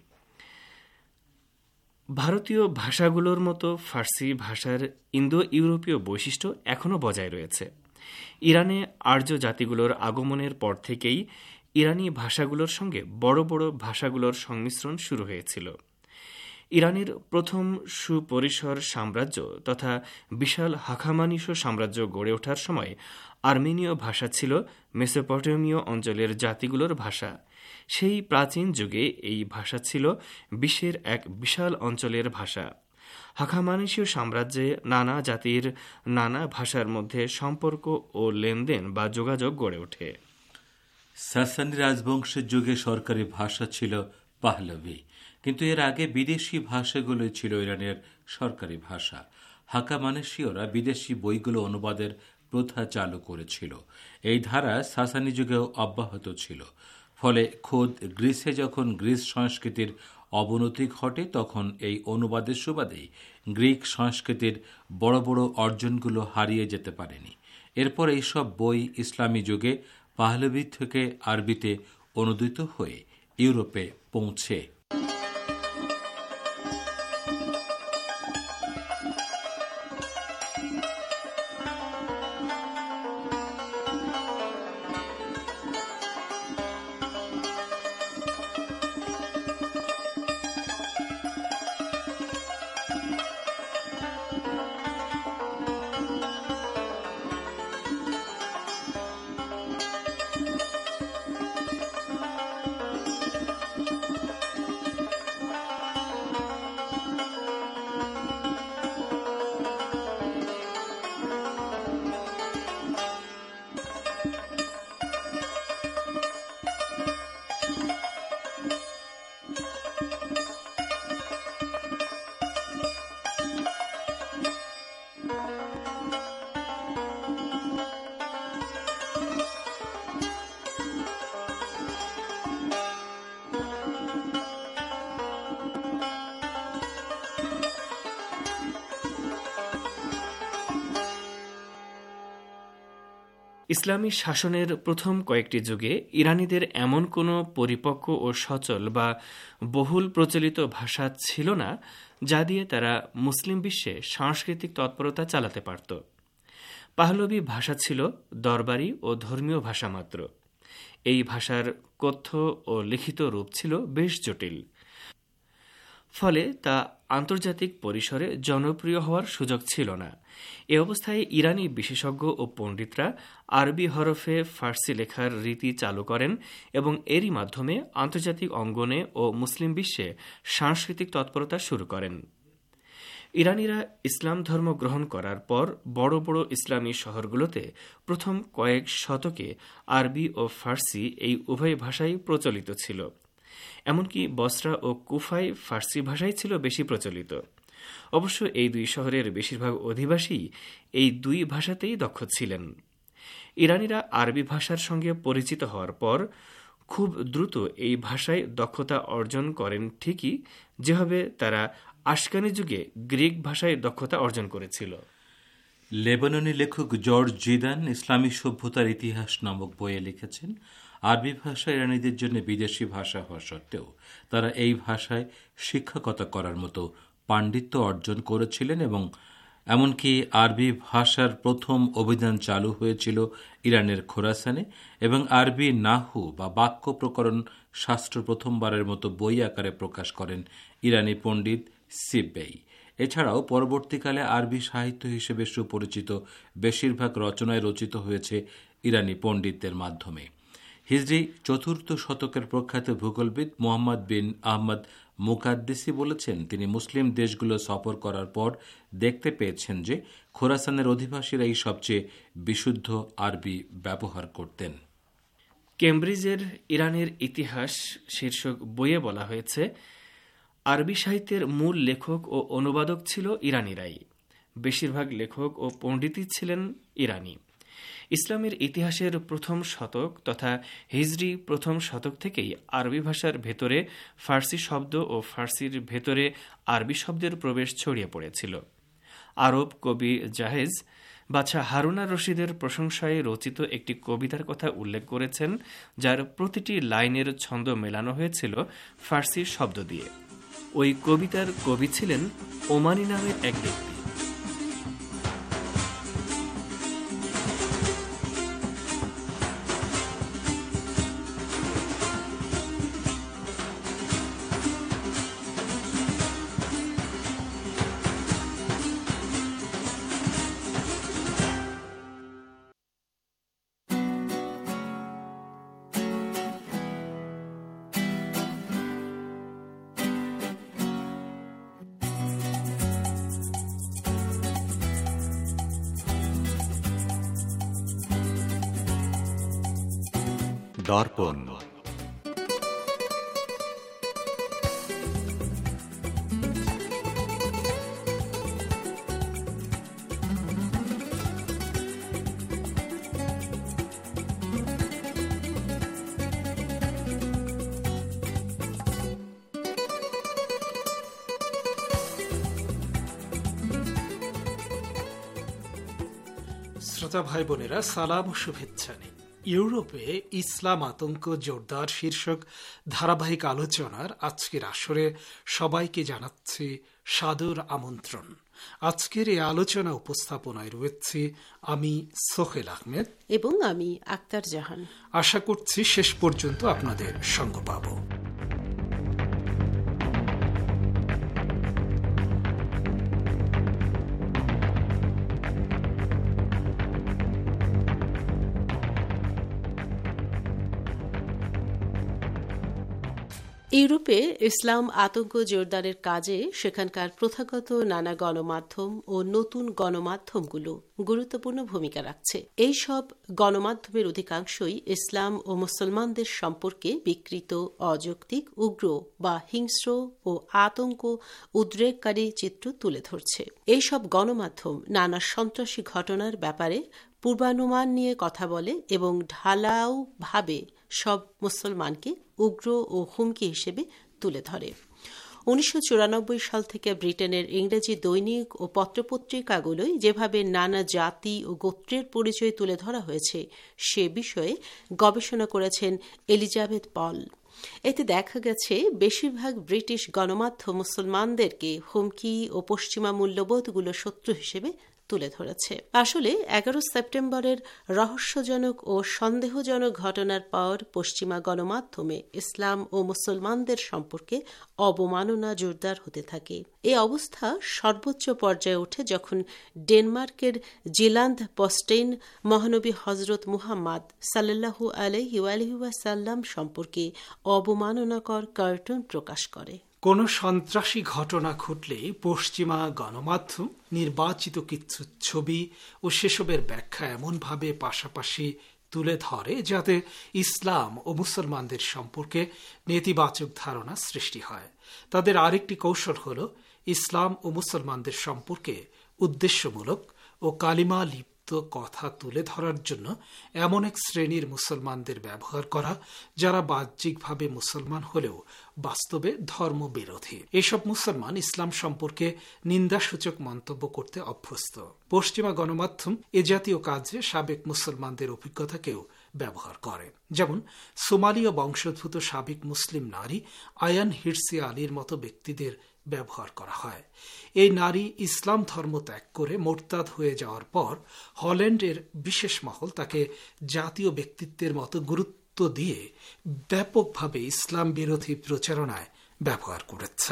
Speaker 6: ভারতীয় ভাষাগুলোর মতো ফার্সি ভাষার ইন্দো ইউরোপীয় বৈশিষ্ট্য এখনও বজায় রয়েছে। ইরানে আর্য জাতিগুলোর আগমনের পর থেকেই ইরানি ভাষাগুলোর সঙ্গে বড় বড় ভাষাগুলোর সংমিশ্রণ শুরু হয়েছিল। ইরানের প্রথম সুপরিসর সাম্রাজ্য তথা বিশাল হাখামানিস সাম্রাজ্য গড়ে ওঠার সময় আর্মেনীয় ভাষা ছিল মেসোপটেমীয় অঞ্চলের জাতিগুলোর ভাষা। সেই প্রাচীন যুগে এই ভাষা ছিল বিশ্বের এক বিশাল অঞ্চলের ভাষা। হাখামানিসীয় সাম্রাজ্যে নানা জাতির নানা ভাষার মধ্যে সম্পর্ক ও লেনদেন বা যোগাযোগ গড়ে ওঠে।
Speaker 3: সাসানি রাজবংশের যুগে সরকারি ভাষা ছিল পাহলভি, কিন্তু এর আগে বিদেশি ভাষাগুলোই ছিল ইরানের সরকারি ভাষা। হাকামানেশীয়রা বিদেশি বইগুলো অনুবাদের প্রথা চালু করেছিল। এই ধারা সাসানি যুগেও অব্যাহত ছিল। ফলে খোদ গ্রিসে যখন গ্রিস সংস্কৃতির অবনতি ঘটে তখন এই অনুবাদের সুবাদেই গ্রিক সংস্কৃতির বড় বড় অর্জনগুলো হারিয়ে যেতে পারেনি। এরপর এইসব বই ইসলামী যুগে পাহলভি থেকে আরবিতে অনুদিত হয়ে ইউরোপে পৌঁছে।
Speaker 6: ইসলামী শাসনের প্রথম কয়েকটি যুগে ইরানিদের এমন কোনো পরিপক্ক ও সচল বা বহুল প্রচলিত ভাষা ছিল না যা দিয়ে তারা মুসলিম বিশ্বে সাংস্কৃতিক তৎপরতা চালাতে পারত। পাহলভি ভাষা ছিল দরবারি ও ধর্মীয় ভাষা মাত্র। এই ভাষার কথ্য ও লিখিত রূপ ছিল বেশ জটিল, ফলে তা আন্তর্জাতিক পরিসরে জনপ্রিয় হওয়ার সুযোগ ছিল না। এ অবস্থায় ইরানি বিশেষজ্ঞ ও পণ্ডিতরা আরবি হরফে ফার্সি লেখার রীতি চালু করেন এবং এরই মাধ্যমে আন্তর্জাতিক অঙ্গনে ও মুসলিম বিশ্বে সাংস্কৃতিক তৎপরতা শুরু করেন। ইরানিরা ইসলাম ধর্ম গ্রহণ করার পর বড় বড় ইসলামী শহরগুলোতে প্রথম কয়েক শতকে আরবি ও ফার্সি এই উভয় ভাষাই প্রচলিত ছিল। এমনকি বসরা ও কুফায় ফার্সি ভাষাই ছিল বেশি প্রচলিত। অবশ্য এই দুই শহরের বেশিরভাগ অধিবাসী এই দুই ভাষাতেই দক্ষ ছিলেন। ইরানিরা আরবি ভাষার সঙ্গে পরিচিত হওয়ার পর খুব দ্রুত এই ভাষায় দক্ষতা অর্জন করেন, ঠিকই যেভাবে তারা আশকানি যুগে গ্রিক ভাষায় দক্ষতা অর্জন করেছিল।
Speaker 3: লেবাননি লেখক জর্জ জিদান ইসলামী সভ্যতার ইতিহাস নামক বইয়ে লিখেছেন, আরবি ভাষা ইরানিদের জন্য বিদেশি ভাষা হওয়া সত্ত্বেও তারা এই ভাষায় শিক্ষকতা করার মতো পাণ্ডিত্য অর্জন করেছিলেন এবং এমনকি আরবি ভাষার প্রথম অভিধান চালু হয়েছিল ইরানের খোরাসানে এবং আরবি নাহু বা বাক্য প্রকরণ শাস্ত্র প্রথমবারের মতো বই আকারে প্রকাশ করেন ইরানি পণ্ডিত সিব্বেই। এছাড়াও পরবর্তীকালে আরবি সাহিত্য হিসেবে সুপরিচিত বেশিরভাগ রচনায় রচিত হয়েছে ইরানি পণ্ডিতদের মাধ্যমে। হিজরি ৪র্থ শতকের প্রখ্যাত ভূগোলবিদ মোহাম্মদ বিন আহমদ মুকাদ্দেসি বলেছেন, তিনি মুসলিম দেশগুলো সফর করার পর দেখতে পেয়েছেন যে খোরাসানের অধিবাসীরাই সবচেয়ে বিশুদ্ধ আরবি ব্যবহার করতেন।
Speaker 6: কেমব্রিজের ইরানের ইতিহাস শীর্ষক বইয়ে বলা হয়েছে, আরবি সাহিত্যের মূল লেখক ও অনুবাদক ছিল ইরানিরাই। বেশিরভাগ লেখক ও পণ্ডিতই ছিলেন ইরানি। ইসলামের ইতিহাসের প্রথম শতক তথা হিজরি প্রথম শতক থেকেই আরবি ভাষার ভেতরে ফার্সি শব্দ ও ফার্সির ভেতরে আরবি শব্দের প্রবেশ ছড়িয়ে পড়েছিল। আরব কবি জাহেজ বাদশাহ হারুন আর রশিদের প্রশংসায় রচিত একটি কবিতার কথা উল্লেখ করেছেন, যার প্রতিটি লাইনের ছন্দ মেলানো হয়েছিল ফার্সি শব্দ দিয়ে। ওই কবিতার কবি ছিলেন ওমানি নামের এক ব্যক্তি।
Speaker 1: দর্পণ।
Speaker 5: শ্রোতা ভাই বোনেরা, সালাম ও শুভেচ্ছা নিন। ইউরোপে ইসলাম আতঙ্ক জোরদার শীর্ষক ধারাবাহিক আলোচনার আজকের আসরে সবাইকে জানাচ্ছি সাদর আমন্ত্রণ। আজকের এই আলোচনা উপস্থাপনায় রয়েছে আমি সোহেল আহমেদ
Speaker 4: এবং আমি আক্তার জাহান।
Speaker 5: আশা করছি শেষ পর্যন্ত আপনাদের সঙ্গ পাব।
Speaker 4: ইউরোপে ইসলাম আতঙ্ক জোরদারের কাজে সেখানকার প্রথাগত নানা গণমাধ্যম ও নতুন গণমাধ্যমগুলো গুরুত্বপূর্ণ ভূমিকা রাখছে। এই সব গণমাধ্যমের অধিকাংশই ইসলাম ও মুসলমানদের সম্পর্কে বিকৃত, অযৌক্তিক, উগ্র বা হিংস্র ও আতঙ্ক উদ্রেককারী চিত্র তুলে ধরছে। এই সব গণমাধ্যম নানা সন্ত্রাসী ঘটনার ব্যাপারে পূর্বানুমান নিয়ে কথা বলে এবং ঢালাওভাবে সব মুসলমানকে উগ্র ও হুমকি হিসেবে তুলে ধরে। 1994 সাল থেকে ব্রিটেনের ইংরেজি দৈনিক ও পত্রপত্রিকাগুলোয় যেভাবে নানা জাতি ও গোত্রের পরিচয় তুলে ধরা হয়েছে সে বিষয়ে গবেষণা করেছেন এলিজাবেথ পল। এতে দেখা গেছে বেশিরভাগ ব্রিটিশ গণমাধ্যম মুসলমানদেরকে হুমকি ও পশ্চিমা মূল্যবোধগুলো শত্রু হিসেবে তুলে ধরেছে। আসলে 11 সেপ্টেম্বরের রহস্যজনক ও সন্দেহজনক ঘটনার পর পশ্চিমা গণমাধ্যমে ইসলাম ও মুসলমানদের সম্পর্কে অবমাননা জোরদার হতে থাকে। এই অবস্থা সর্বোচ্চ পর্যায়ে ওঠে যখন ডেনমার্কের জিলান্দ পোস্টেইন মহানবী হজরত মুহাম্মদ সাল্লাল্লাহু আলাইহি ওয়াসাল্লাম সম্পর্কে অবমাননাকর কার্টুন প্রকাশ করে।
Speaker 5: কোনো সন্ত্রাসী ঘটনা ঘটলে পশ্চিমা গণমাধ্যম নির্বাচিত কিছু ছবি ও সেসবের ব্যাখ্যা এমনভাবে পাশাপাশি তুলে ধরে যাতে ইসলাম ও মুসলমানদের সম্পর্কে নেতিবাচক ধারণা সৃষ্টি হয়। তাদের আরেকটি কৌশল হল ইসলাম ও মুসলমানদের সম্পর্কে উদ্দেশ্যমূলক ও কালিমা লিপ্ত কথা তুলে ধরার জন্য এমন এক শ্রেণীর মুসলমানদের ব্যবহার করা যারা বাহ্যিকভাবে মুসলমান হলেও বাস্তবে ধর্মবিরোধী। এসব মুসলমান ইসলাম সম্পর্কে নিন্দাসূচক মন্তব্য করতে অভ্যস্ত। পশ্চিমা গণমাধ্যম এ জাতীয় কাজে সাবেক মুসলমানদের অভিজ্ঞতাকেও ব্যবহার করে। যেমন সোমালীয় বংশোদ্ভূত সাবেক মুসলিম নারী আয়ান হিরসি আলীর মতো ব্যক্তিদের ব্যবহার করা হয়। এই নারী ইসলাম ধর্ম ত্যাগ করে মোরতাদ হয়ে যাওয়ার পর হল্যান্ডের বিশেষ মহল তাকে জাতীয় ব্যক্তিত্বের মতো গুরুত্ব দিয়ে ব্যাপকভাবে ইসলাম বিরোধী প্রচারণায় ব্যবহার করেছে।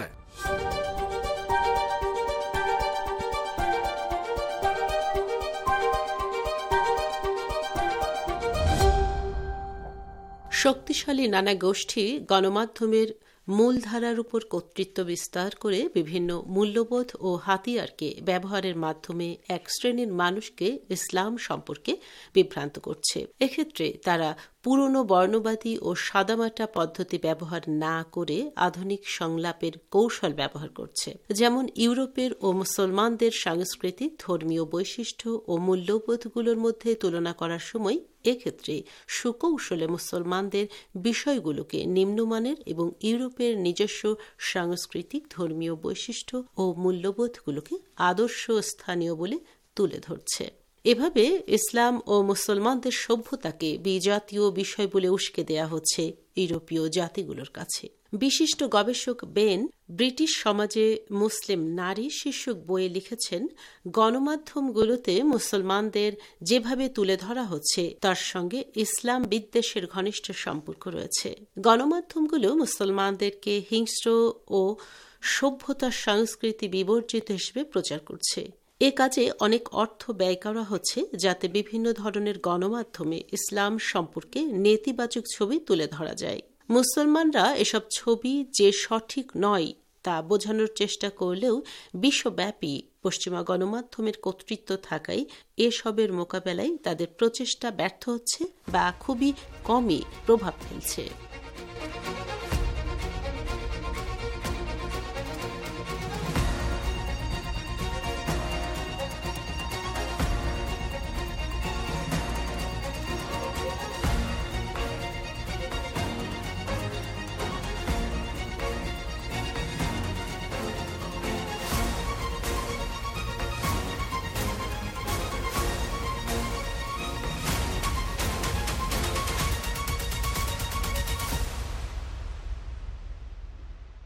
Speaker 4: শক্তিশালী নানা গোষ্ঠী গণমাধ্যমের মূলধারার উপর কর্তৃত্ব বিস্তার করে বিভিন্ন মূল্যবোধ ও হাতিয়ারকে ব্যবহারের মাধ্যমে এক শ্রেণীর মানুষকে ইসলাম সম্পর্কে বিভ্রান্ত করছে। এক্ষেত্রে তারা পুরনো বর্ণবাদী ও সাদামাটা পদ্ধতি ব্যবহার না করে আধুনিক সংলাপের কৌশল ব্যবহার করছে। যেমন ইউরোপের ও মুসলমানদের সাংস্কৃতিক, ধর্মীয় বৈশিষ্ট্য ও মূল্যবোধগুলোর মধ্যে তুলনা করার সময় এক্ষেত্রে সুকৌশলে মুসলমানদের বিষয়গুলোকে নিম্নমানের এবং ইউরোপের নিজস্ব সাংস্কৃতিক, ধর্মীয় বৈশিষ্ট্য ও মূল্যবোধগুলোকে আদর্শ স্থানীয় বলে তুলে ধরছে। এভাবে ইসলাম ও মুসলমানদের সভ্যতাকে বিজাতীয় বিষয় বলে উস্কে দেয়া হচ্ছে ইউরোপীয় জাতিগুলোর কাছে। বিশিষ্ট গবেষক বেন ব্রিটিশ সমাজে মুসলিম নারী শীর্ষক বইয়ে লিখেছেন, গণমাধ্যমগুলোতে মুসলমানদের যেভাবে তুলে ধরা হচ্ছে তার সঙ্গে ইসলাম বিদ্বেষের ঘনিষ্ঠ সম্পর্ক রয়েছে। গণমাধ্যমগুলো মুসলমানদেরকে হিংস্র ও সভ্যতার সংস্কৃতি বিবর্জিত হিসেবে প্রচার করছে। এ কাজে অনেক অর্থ ব্যয় করা হচ্ছে যাতে বিভিন্ন ধরনের গণমাধ্যমে ইসলাম সম্পর্কে নেতিবাচক ছবি তুলে ধরা যায়। মুসলমানরা এসব ছবি যে সঠিক নয় তা বোঝানোর চেষ্টা করলেও বিশ্বব্যাপী পশ্চিমা গণমাধ্যমের কর্তৃত্ব থাকায় এসবের মোকাবেলায় তাদের প্রচেষ্টা ব্যর্থ হচ্ছে বা খুবই কমই প্রভাব ফেলছে।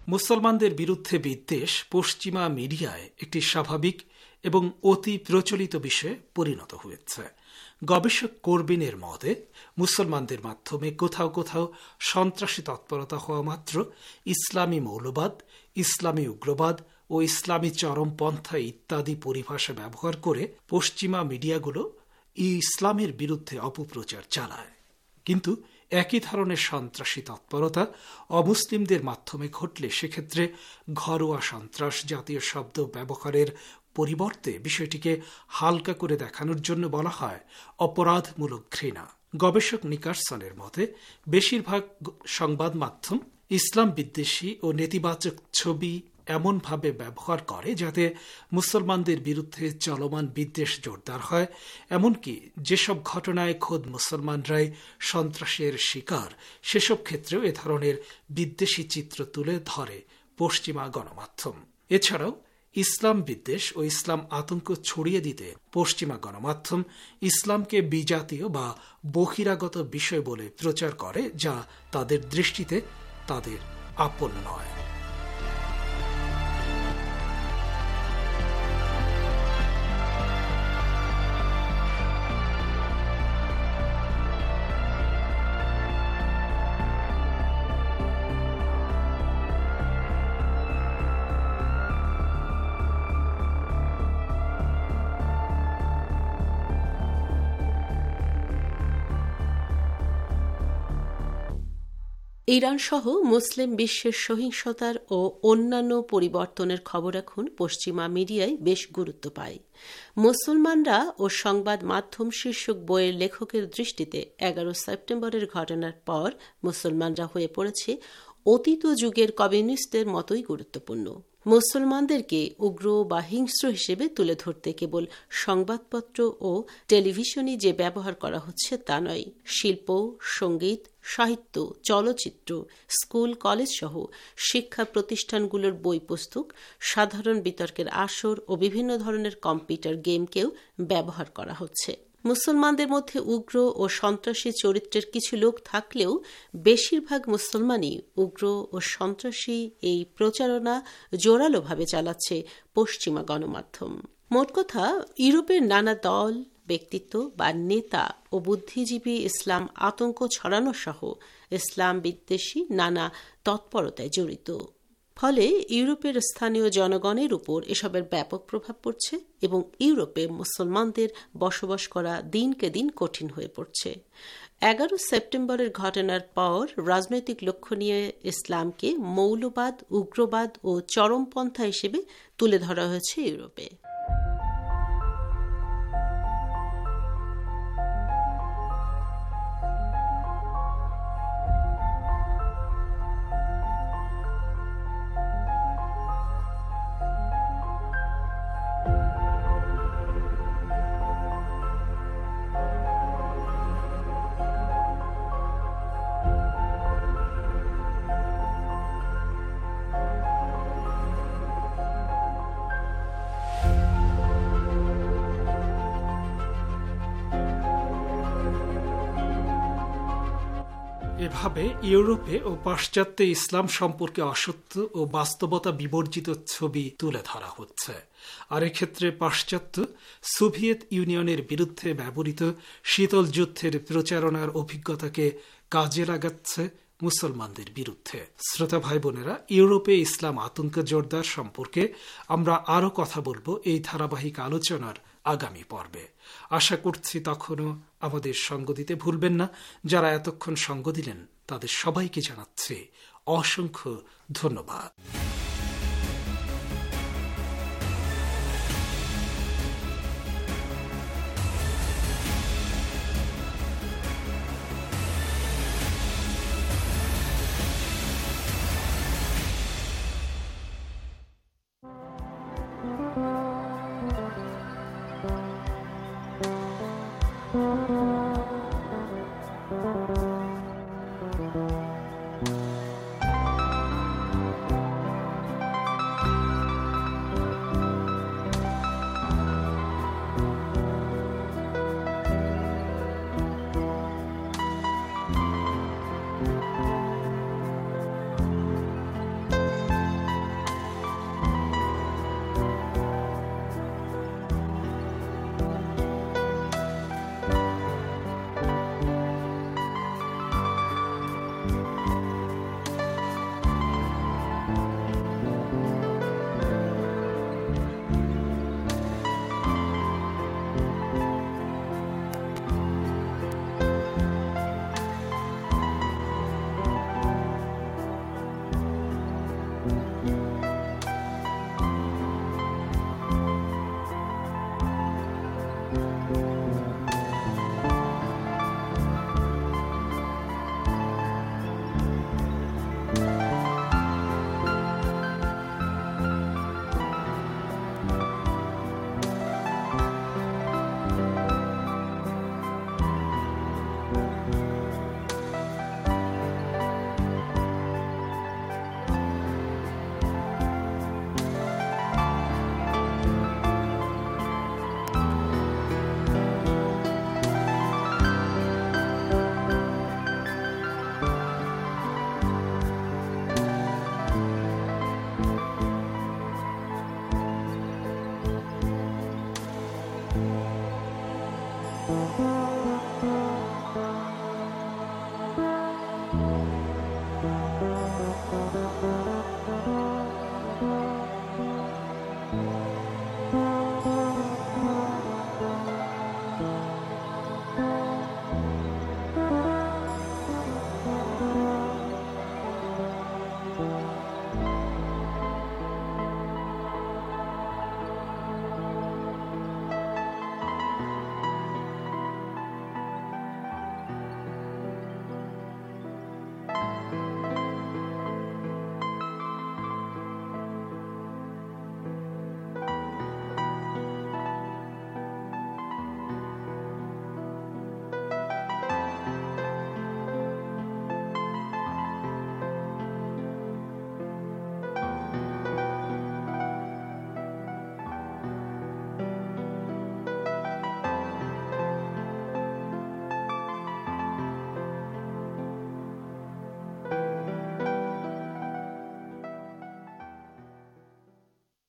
Speaker 5: মুসলমানদের বিরুদ্ধে বিদ্বেষ পশ্চিমা মিডিয়ায় একটি স্বাভাবিক এবং অতি প্রচলিত বিষয়ে পরিণত হয়েছে। গবেষক কোরবিনের মতে মুসলমানদের মাধ্যমে কোথাও কোথাও সন্ত্রাসী তৎপরতা হওয়া মাত্র ইসলামী মৌলবাদ, ইসলামী উগ্রবাদ ও ইসলামী চরমপন্থা ইত্যাদি পরিভাষা ব্যবহার করে পশ্চিমা মিডিয়াগুলো ইসলামের বিরুদ্ধে অপপ্রচার চালায়। কিন্তু একই ধরনের সন্ত্রাসী তৎপরতা অমুসলিমদের মাধ্যমে ঘটলে সেক্ষেত্রে ঘরোয়া সন্ত্রাস জাতীয় শব্দ ব্যবহারের পরিবর্তে বিষয়টিকে হালকা করে দেখানোর জন্য বলা হয় অপরাধমূলক ঘৃণা। গবেষক নিকারসনের মতে বেশিরভাগ সংবাদ মাধ্যম ইসলাম বিদ্বেষী ও নেতিবাচক ছবি এমনভাবে ব্যবহার করে যাতে মুসলমানদের বিরুদ্ধে চলমান বিদ্বেষ জোরদার হয়, এমনকি যেসব ঘটনায় খোদ মুসলমানরাই সন্ত্রাসের শিকার সেসব ক্ষেত্রেও এ ধরনের বিদ্বেষী চিত্র তুলে ধরে পশ্চিমা গণমাধ্যম। এছাড়াও ইসলাম বিদ্বেষ ও ইসলাম আতঙ্ক ছড়িয়ে দিতে পশ্চিমা গণমাধ্যম ইসলামকে বিজাতীয় বা বহিরাগত বিষয় বলে প্রচার করে, যা তাদের দৃষ্টিতে তাদের আপন নয়।
Speaker 4: ইরান সহ মুসলিম বিশ্বের সহিংসতার ও অন্যান্য পরিবর্তনের খবর এখন পশ্চিমা মিডিয়ায় বেশ গুরুত্ব পায়। মুসলমানরা ও সংবাদ মাধ্যম শীর্ষক বইয়ের লেখকের দৃষ্টিতে 11 সেপ্টেম্বরের ঘটনার পর মুসলমানরা হয়ে পড়েছে অতীত যুগের কমিউনিস্টদের মতোই গুরুত্বপূর্ণ। মুসলমানদেরকে উগ্র বা হিংস্র হিসেবে তুলে ধরতে কেবল সংবাদপত্র ও টেলিভিশনই যে ব্যবহার করা হচ্ছে তা নয়, শিল্প, সঙ্গীত, সাহিত্য, চলচ্চিত্র, স্কুল, কলেজ সহ শিক্ষা প্রতিষ্ঠানগুলোর বই পুস্তক, সাধারণ বিতর্কের আসর ও বিভিন্ন ধরনের কম্পিউটার গেমকেও ব্যবহার করা হচ্ছে। মুসলমানদের মধ্যে উগ্র ও সন্ত্রাসী চরিত্রের কিছু লোক থাকলেও বেশিরভাগ মুসলমানই উগ্র ও সন্ত্রাসী এই প্রচারণা জোরালোভাবে চালাচ্ছে পশ্চিমা গণমাধ্যম। মোট কথা, ইউরোপের নানা দল, ব্যক্তিত্ব বা নেতা ও বুদ্ধিজীবী ইসলাম আতঙ্ক ছড়ানো সহ ইসলাম বিদ্বেষী নানা তৎপরতায় জড়িত। ফলে ইউরোপের স্থানীয় জনগণের উপর এসবের ব্যাপক প্রভাব পড়ছে এবং ইউরোপে মুসলমানদের বসবাস করা দিনকে দিন কঠিন হয়ে পড়ছে। 11 সেপ্টেম্বরের ঘটনার পর রাজনৈতিক লক্ষ্য নিয়ে ইসলামকে মৌলবাদ, উগ্রবাদ ও চরমপন্থা হিসেবে তুলে ধরা হয়েছে ইউরোপে।
Speaker 5: এভাবে ইউরোপে ও পাশ্চাত্যে ইসলাম সম্পর্কে অসত্য ও বাস্তবতা বিবর্জিত ছবি তুলে ধরা হচ্ছে। আর এক্ষেত্রে পাশ্চাত্য সোভিয়েত ইউনিয়নের বিরুদ্ধে ব্যবহৃত শীতল যুদ্ধের প্রচারণার অভিজ্ঞতাকে কাজে লাগাচ্ছে মুসলমানদের বিরুদ্ধে। শ্রোতা ভাই বোনেরা, ইউরোপে ইসলাম আতঙ্ক জোরদার সম্পর্কে আমরা আরো কথা বলবো এই ধারাবাহিক আলোচনার আগামী পর্বে। আশা করছি তখনও আমাদের সঙ্গ দিতে ভুলবেন না। যারা এতক্ষণ সঙ্গ দিলেন তাদের সবাইকে জানাচ্ছি অসংখ্য ধন্যবাদ।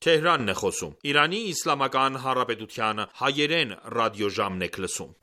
Speaker 7: Թեհրանն է խոսում։ Իրանի Իսլամական Հանրապետության հայերեն ռադիոժամն եք լսում։